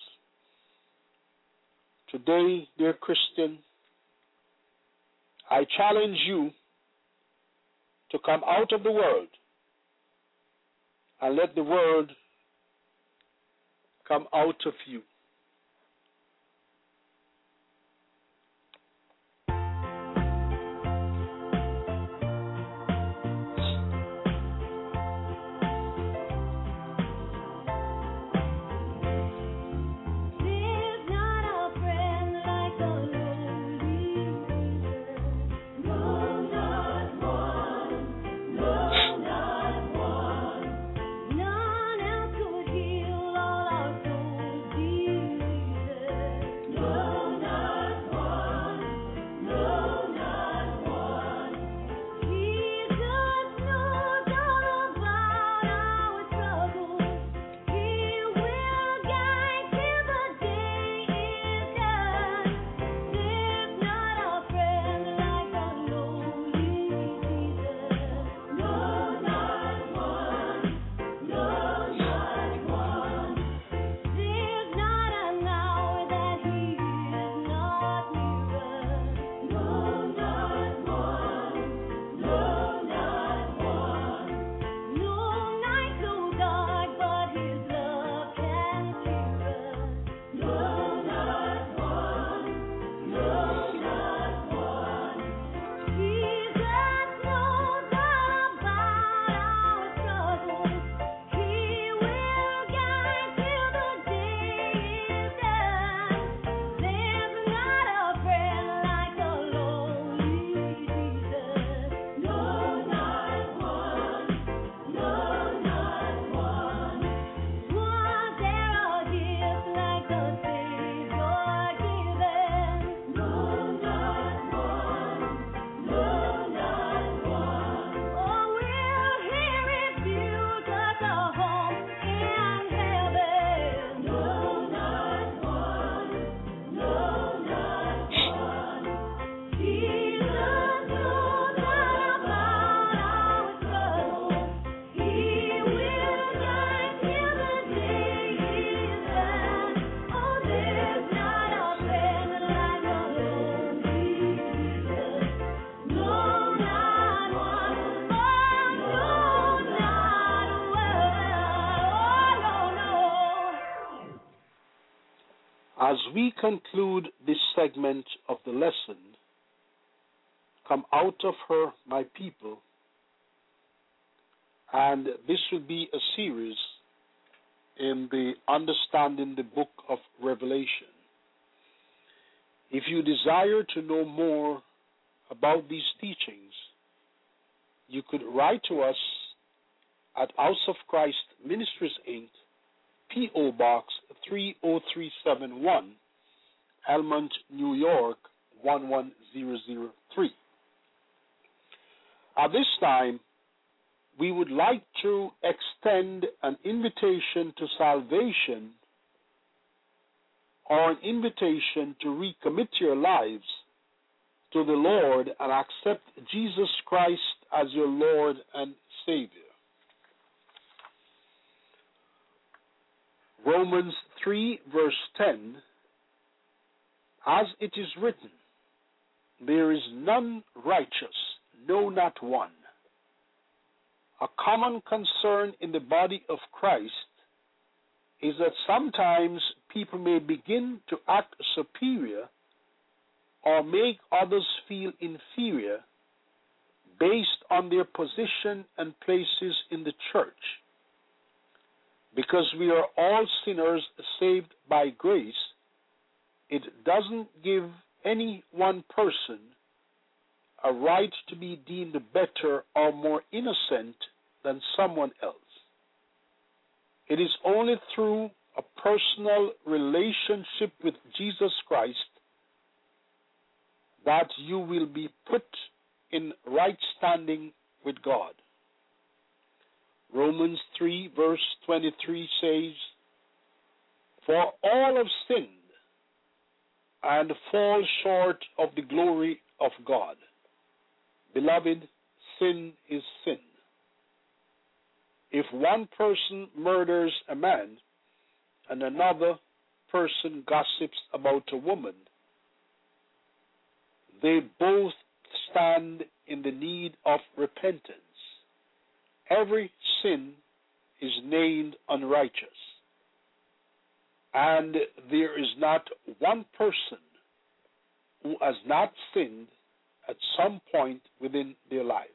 Today, dear Christian, I challenge you to come out of the world and let the world come out of you. None else could heal all our souls' we conclude this segment of the lesson, "Come out of her, my people," and this will be a series in the Understanding the Book of Revelation. If you desire to know more about these teachings, you could write to us at House of Christ Ministries, Inc., P.O. Box 30371, Elmont, New York 11003. At this time, we would like to extend an invitation to salvation or an invitation to recommit your lives to the Lord and accept Jesus Christ as your Lord and Savior. Romans 3, verse 10, "As it is written, there is none righteous, no, not one." A common concern in the body of Christ is that sometimes people may begin to act superior or make others feel inferior based on their position and places in the church. Because we are all sinners saved by grace, it doesn't give any one person a right to be deemed better or more innocent than someone else. It is only through a personal relationship with Jesus Christ that you will be put in right standing with God. Romans 3, verse 23 says, "For all have sinned and fall short of the glory of God." Beloved, sin is sin. If one person murders a man and another person gossips about a woman, they both stand in the need of repentance. Every sin is named unrighteous, and there is not one person who has not sinned at some point within their lives.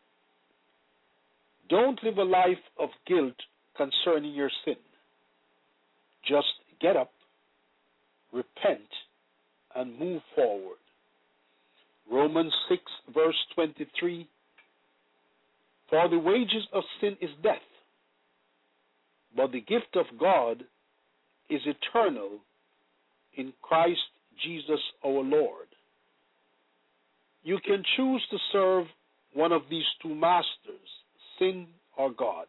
Don't live a life of guilt concerning your sin. Just get up, repent, and move forward. Romans 6, verse 23, "For the wages of sin is death, but the gift of God is eternal in Christ Jesus our Lord." You can choose to serve one of these two masters, sin or God.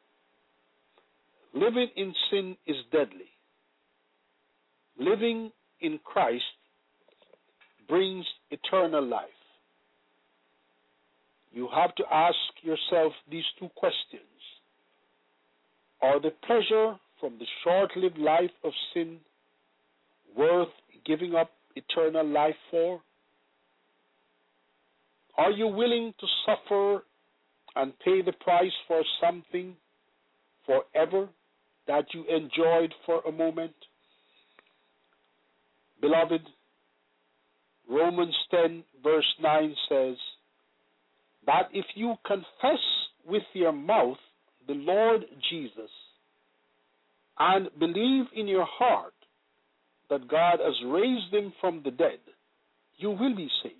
Living in sin is deadly. Living in Christ brings eternal life. You have to ask yourself these two questions. Are the pleasure from the short-lived life of sin worth giving up eternal life for? Are you willing to suffer and pay the price for something forever that you enjoyed for a moment? Beloved, Romans 10, verse 9 says that if you confess with your mouth the Lord Jesus and believe in your heart that God has raised him from the dead, you will be saved.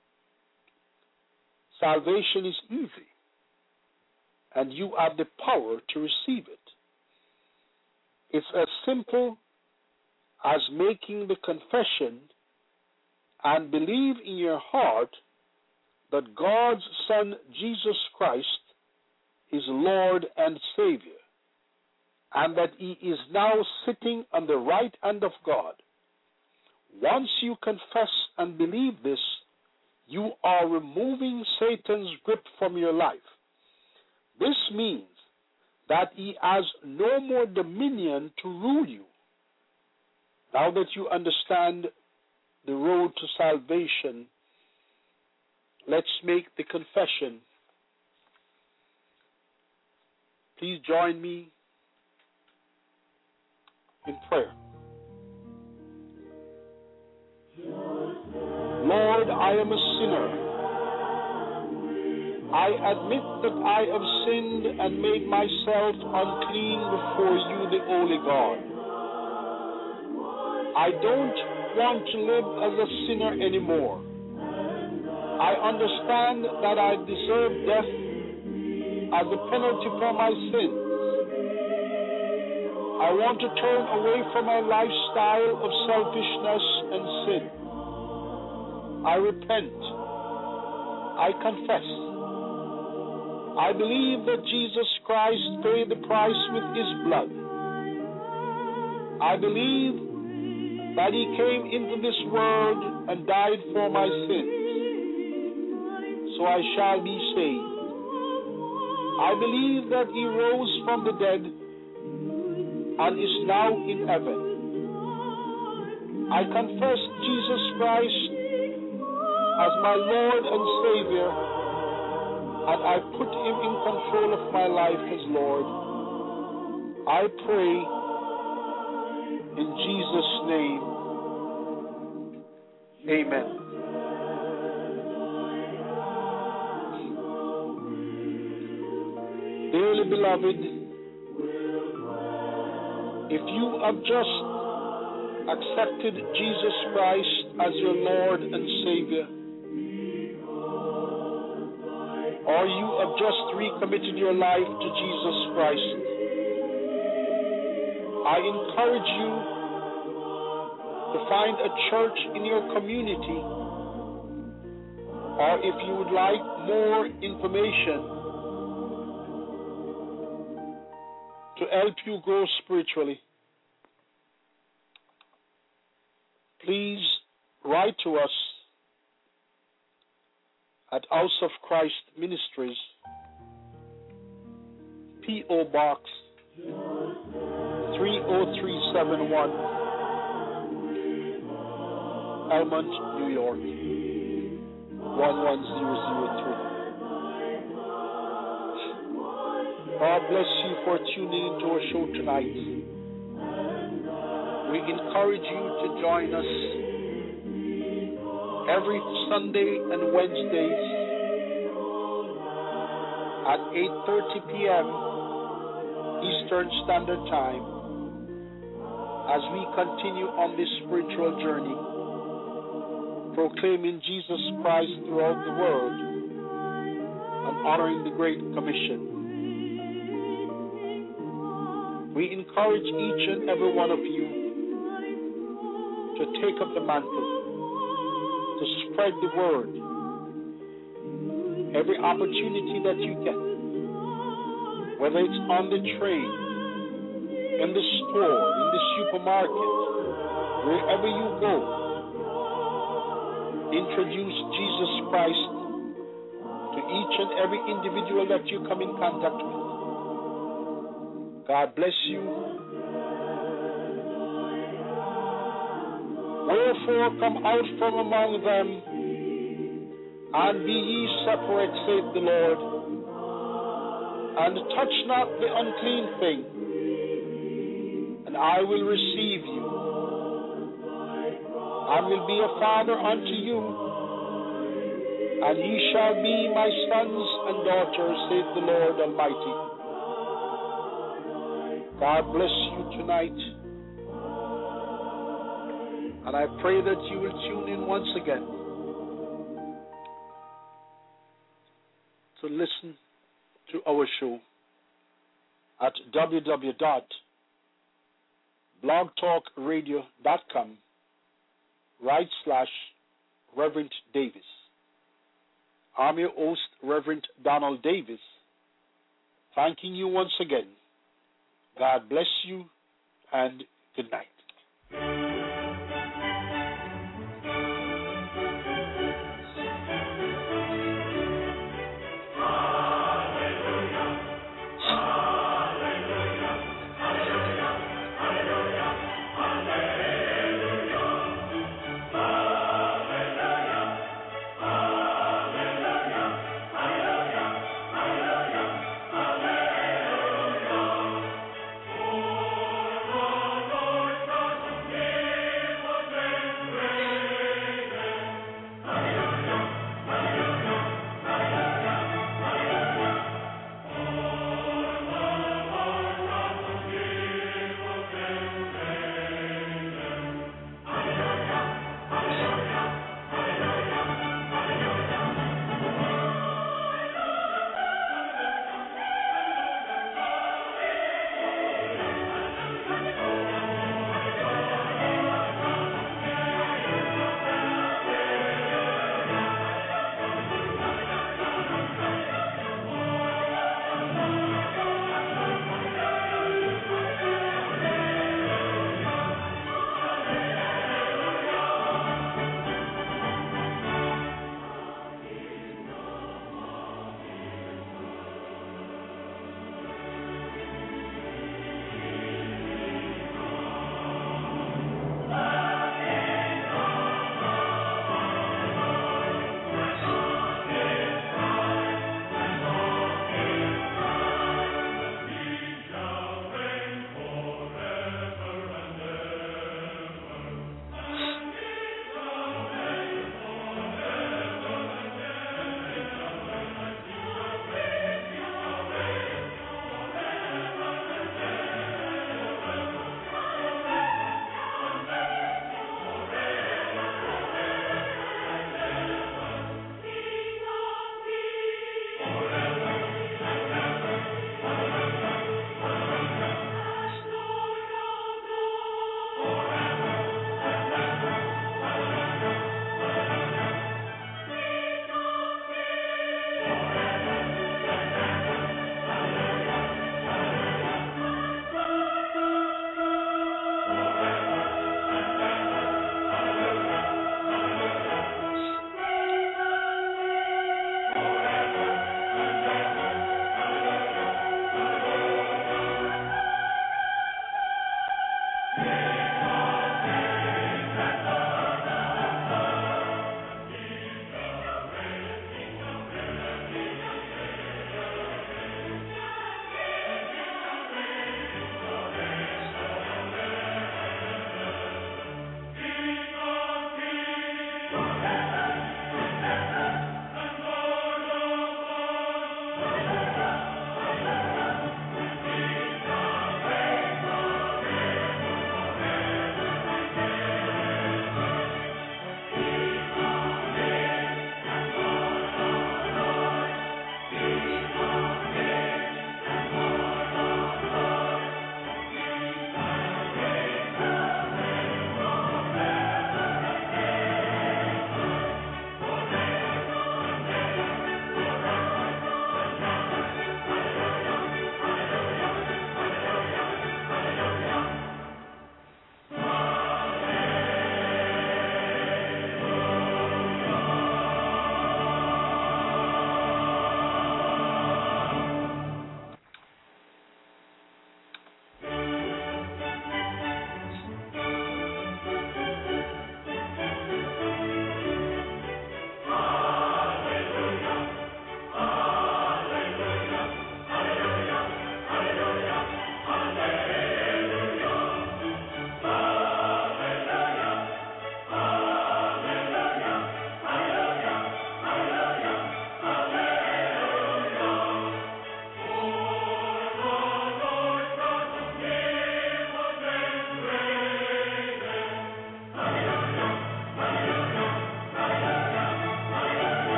Salvation is easy, and you have the power to receive it. It's as simple as making the confession and believe in your heart that God's Son, Jesus Christ, is Lord and Savior, and that he is now sitting on the right hand of God. Once you confess and believe this, you are removing Satan's grip from your life. This means that he has no more dominion to rule you. Now that you understand the road to salvation, let's make the confession. Please join me in prayer. I am a sinner. I admit that I have sinned and made myself unclean before you, the Holy God. I don't want to live as a sinner anymore. I understand that I deserve death as a penalty for my sins. I want to turn away from my lifestyle of selfishness and sin. I repent. I confess. I believe that Jesus Christ paid the price with his blood. I believe that he came into this world and died for my sins, so I shall be saved. I believe that he rose from the dead and is now in heaven. I confess Jesus Christ as my Lord and Savior, and I put him in control of my life as Lord. I pray in Jesus' name. Amen. Dearly beloved, if you have just accepted Jesus Christ as your Lord and Savior, or you have just recommitted your life to Jesus Christ, I encourage you to find a church in your community, or if you would like more information to help you grow spiritually, please write to us at House of Christ Ministries, P.O. Box 30371, Elmont, New York 11003. God bless you for tuning into our show tonight. We encourage you to join us every Sunday and Wednesdays at 8:30 p.m. Eastern Standard Time as we continue on this spiritual journey, proclaiming Jesus Christ throughout the world and honoring the Great Commission. We encourage each and every one of you to take up the mantle, to spread the word. Every opportunity that you get, whether it's on the train, in the store, in the supermarket, wherever you go, introduce Jesus Christ to each and every individual that you come in contact with. God bless you. Wherefore come out from among them, and be ye separate, saith the Lord, and touch not the unclean thing, and I will receive you, and will be a father unto you, and ye shall be my sons and daughters, saith the Lord Almighty. God bless you tonight, and I pray that you will tune in once again to listen to our show at www.blogtalkradio.com/Reverend Davis. I'm your host, Reverend Donald Davis, thanking you once again. God bless you, and good night.